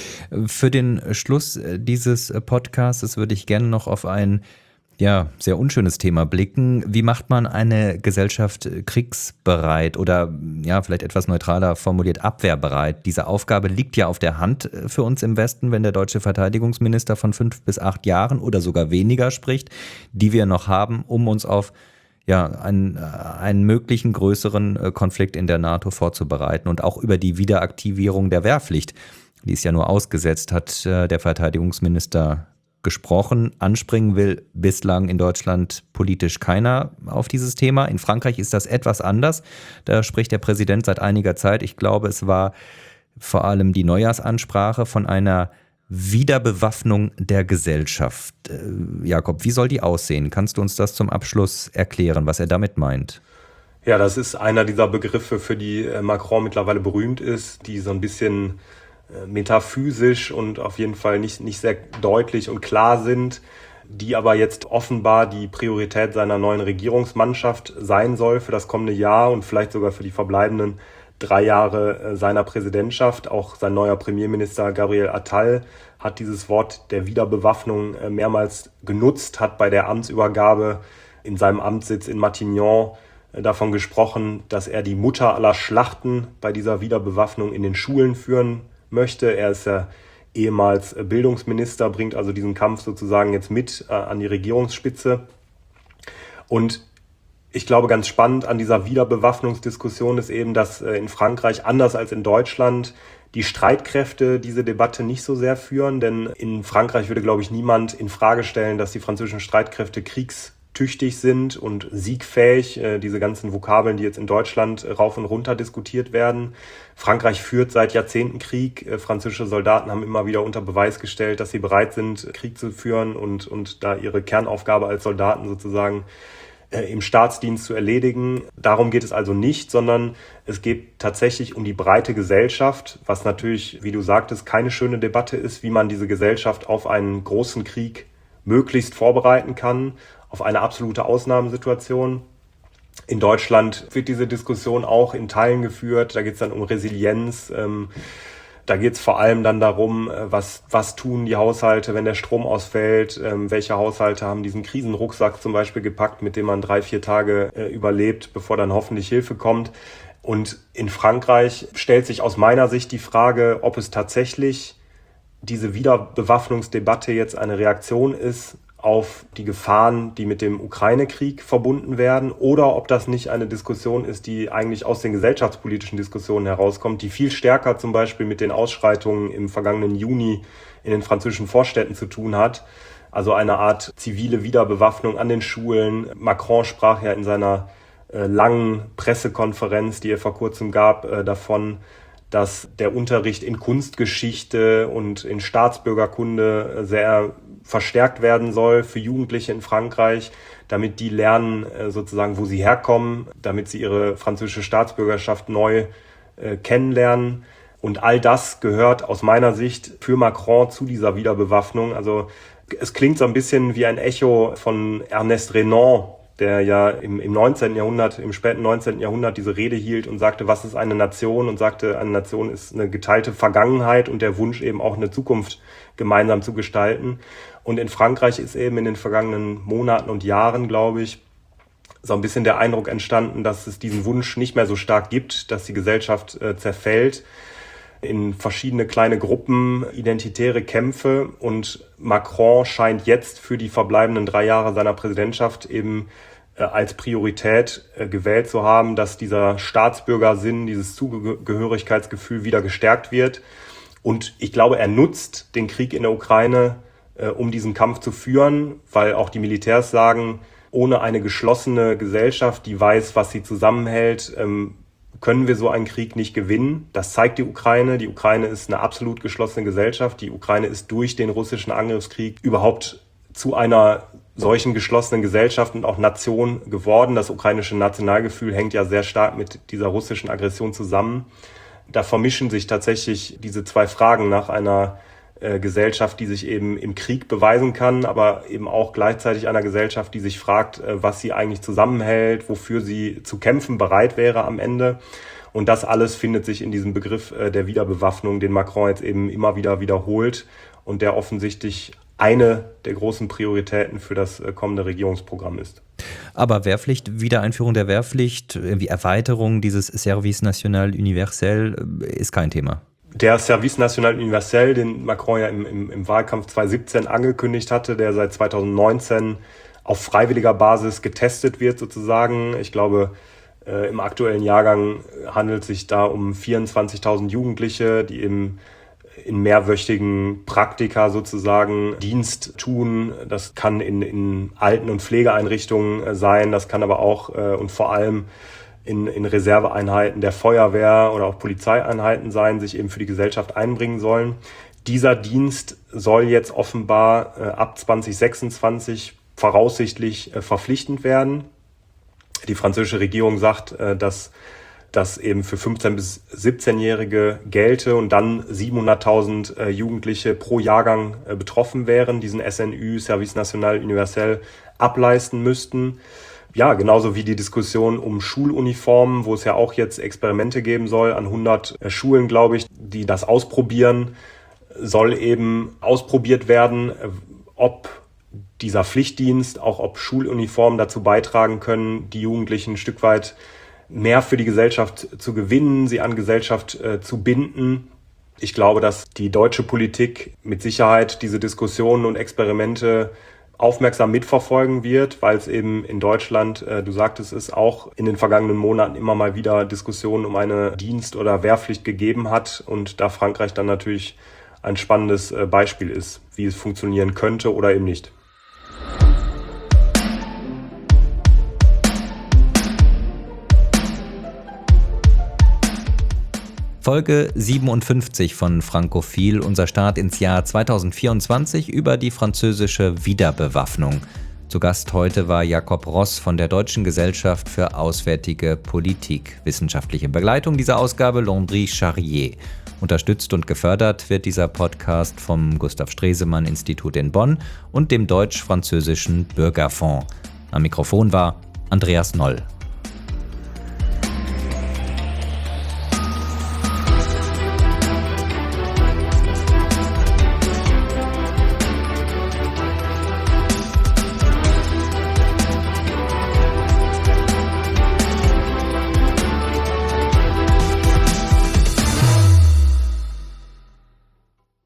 Für den Schluss dieses Podcasts würde ich gerne noch auf ein ja, sehr unschönes Thema blicken. Wie macht man eine Gesellschaft kriegsbereit oder ja, vielleicht etwas neutraler formuliert abwehrbereit? Diese Aufgabe liegt ja auf der Hand für uns im Westen, wenn der deutsche Verteidigungsminister von fünf bis acht Jahren oder sogar weniger spricht, die wir noch haben, um uns auf ja, einen, einen möglichen größeren Konflikt in der NATO vorzubereiten und auch über die Wiederaktivierung der Wehrpflicht, die ist ja nur ausgesetzt, hat der Verteidigungsminister gesprochen. Anspringen will bislang in Deutschland politisch keiner auf dieses Thema. In Frankreich ist das etwas anders. Da spricht der Präsident seit einiger Zeit. Ich glaube, es war vor allem die Neujahrsansprache von einer Wiederbewaffnung der Gesellschaft. Jakob, wie soll die aussehen? Kannst du uns das zum Abschluss erklären, was er damit meint? Ja, das ist einer dieser Begriffe, für die Macron mittlerweile berühmt ist, die so ein bisschen metaphysisch und auf jeden Fall nicht, nicht sehr deutlich und klar sind, die aber jetzt offenbar die Priorität seiner neuen Regierungsmannschaft sein soll für das kommende Jahr und vielleicht sogar für die verbleibenden drei Jahre seiner Präsidentschaft. Auch sein neuer Premierminister Gabriel Attal hat dieses Wort der Wiederbewaffnung mehrmals genutzt, hat bei der Amtsübergabe in seinem Amtssitz in Matignon davon gesprochen, dass er die Mutter aller Schlachten bei dieser Wiederbewaffnung in den Schulen führen möchte. Er ist ja ehemals Bildungsminister, bringt also diesen Kampf sozusagen jetzt mit äh, an die Regierungsspitze. Und ich glaube, ganz spannend an dieser Wiederbewaffnungsdiskussion ist eben, dass äh, in Frankreich, anders als in Deutschland, die Streitkräfte diese Debatte nicht so sehr führen. Denn in Frankreich würde, glaube ich, niemand in Frage stellen, dass die französischen Streitkräfte kriegstüchtig sind und siegfähig. Äh, diese ganzen Vokabeln, die jetzt in Deutschland äh, rauf und runter diskutiert werden. Frankreich führt seit Jahrzehnten Krieg. Äh, französische Soldaten haben immer wieder unter Beweis gestellt, dass sie bereit sind, Krieg zu führen und, und da ihre Kernaufgabe als Soldaten sozusagen im Staatsdienst zu erledigen. Darum geht es also nicht, sondern es geht tatsächlich um die breite Gesellschaft, was natürlich, wie du sagtest, keine schöne Debatte ist, wie man diese Gesellschaft auf einen großen Krieg möglichst vorbereiten kann, auf eine absolute Ausnahmesituation. In Deutschland wird diese Diskussion auch in Teilen geführt. Da geht es dann um Resilienz. Ähm, Da geht es vor allem dann darum, was, was tun die Haushalte, wenn der Strom ausfällt, ähm, welche Haushalte haben diesen Krisenrucksack zum Beispiel gepackt, mit dem man drei, vier Tage äh, überlebt, bevor dann hoffentlich Hilfe kommt. Und in Frankreich stellt sich aus meiner Sicht die Frage, ob es tatsächlich diese Wiederbewaffnungsdebatte jetzt eine Reaktion ist auf die Gefahren, die mit dem Ukraine-Krieg verbunden werden, oder ob das nicht eine Diskussion ist, die eigentlich aus den gesellschaftspolitischen Diskussionen herauskommt, die viel stärker zum Beispiel mit den Ausschreitungen im vergangenen Juni in den französischen Vorstädten zu tun hat. Also eine Art zivile Wiederbewaffnung an den Schulen. Macron sprach ja in seiner äh, langen Pressekonferenz, die er vor kurzem gab, äh, davon, dass der Unterricht in Kunstgeschichte und in Staatsbürgerkunde sehr verstärkt werden soll für Jugendliche in Frankreich, damit die lernen sozusagen, wo sie herkommen, damit sie ihre französische Staatsbürgerschaft neu äh, kennenlernen. Und all das gehört aus meiner Sicht für Macron zu dieser Wiederbewaffnung. Also es klingt so ein bisschen wie ein Echo von Ernest Renan, der ja im, im neunzehnten Jahrhundert, im späten neunzehnten Jahrhundert diese Rede hielt und sagte, was ist eine Nation? Und sagte, eine Nation ist eine geteilte Vergangenheit und der Wunsch eben auch eine Zukunft gemeinsam zu gestalten. Und in Frankreich ist eben in den vergangenen Monaten und Jahren, glaube ich, so ein bisschen der Eindruck entstanden, dass es diesen Wunsch nicht mehr so stark gibt, dass die Gesellschaft äh, zerfällt in verschiedene kleine Gruppen, identitäre Kämpfe. Und Macron scheint jetzt für die verbleibenden drei Jahre seiner Präsidentschaft eben äh, als Priorität äh, gewählt zu haben, dass dieser Staatsbürgersinn, dieses Zugehörigkeitsgefühl wieder gestärkt wird. Und ich glaube, er nutzt den Krieg in der Ukraine, äh, um diesen Kampf zu führen, weil auch die Militärs sagen, ohne eine geschlossene Gesellschaft, die weiß, was sie zusammenhält, ähm, können wir so einen Krieg nicht gewinnen. Das zeigt die Ukraine. Die Ukraine ist eine absolut geschlossene Gesellschaft. Die Ukraine ist durch den russischen Angriffskrieg überhaupt zu einer solchen geschlossenen Gesellschaft und auch Nation geworden. Das ukrainische Nationalgefühl hängt ja sehr stark mit dieser russischen Aggression zusammen. Da vermischen sich tatsächlich diese zwei Fragen nach einer äh, Gesellschaft, die sich eben im Krieg beweisen kann, aber eben auch gleichzeitig einer Gesellschaft, die sich fragt, äh, was sie eigentlich zusammenhält, wofür sie zu kämpfen bereit wäre am Ende. Und das alles findet sich in diesem Begriff äh, der Wiederbewaffnung, den Macron jetzt eben immer wieder wiederholt und der offensichtlich eine der großen Prioritäten für das äh, kommende Regierungsprogramm ist. Aber Wehrpflicht, Wiedereinführung der Wehrpflicht, irgendwie Erweiterung dieses Service National Universel ist kein Thema. Der Service National Universel, den Macron ja im, im, im Wahlkampf zwanzig siebzehn angekündigt hatte, der seit zwanzig neunzehn auf freiwilliger Basis getestet wird sozusagen. Ich glaube, äh, im aktuellen Jahrgang handelt es sich da um vierundzwanzigtausend Jugendliche, die eben in mehrwöchigen Praktika sozusagen Dienst tun. Das kann in, in Alten- und Pflegeeinrichtungen sein, das kann aber auch äh, und vor allem in, in Reserveeinheiten der Feuerwehr oder auch Polizeieinheiten sein, sich eben für die Gesellschaft einbringen sollen. Dieser Dienst soll jetzt offenbar äh, ab zwanzig sechsundzwanzig voraussichtlich äh, verpflichtend werden. Die französische Regierung sagt, äh, dass das eben für fünfzehn- bis siebzehnjährige gelte und dann siebenhunderttausend äh, Jugendliche pro Jahrgang äh, betroffen wären, diesen S N U, Service National Universel, ableisten müssten. Ja, genauso wie die Diskussion um Schuluniformen, wo es ja auch jetzt Experimente geben soll an hundert äh, Schulen, glaube ich, die das ausprobieren, soll eben ausprobiert werden, äh, ob dieser Pflichtdienst, auch ob Schuluniformen dazu beitragen können, die Jugendlichen ein Stück weit mehr für die Gesellschaft zu gewinnen, sie an Gesellschaft äh, zu binden. Ich glaube, dass die deutsche Politik mit Sicherheit diese Diskussionen und Experimente aufmerksam mitverfolgen wird, weil es eben in Deutschland, äh, du sagtest es, auch in den vergangenen Monaten immer mal wieder Diskussionen um eine Dienst- oder Wehrpflicht gegeben hat und da Frankreich dann natürlich ein spannendes äh, Beispiel ist, wie es funktionieren könnte oder eben nicht. Folge siebenundfünfzig von Frankophil, unser Start ins Jahr zweitausendvierundzwanzig über die französische Wiederbewaffnung. Zu Gast heute war Jakob Ross von der Deutschen Gesellschaft für Auswärtige Politik. Wissenschaftliche Begleitung dieser Ausgabe Landry Charrier. Unterstützt und gefördert wird dieser Podcast vom Gustav Stresemann Institut in Bonn und dem Deutsch-Französischen Bürgerfonds. Am Mikrofon war Andreas Noll.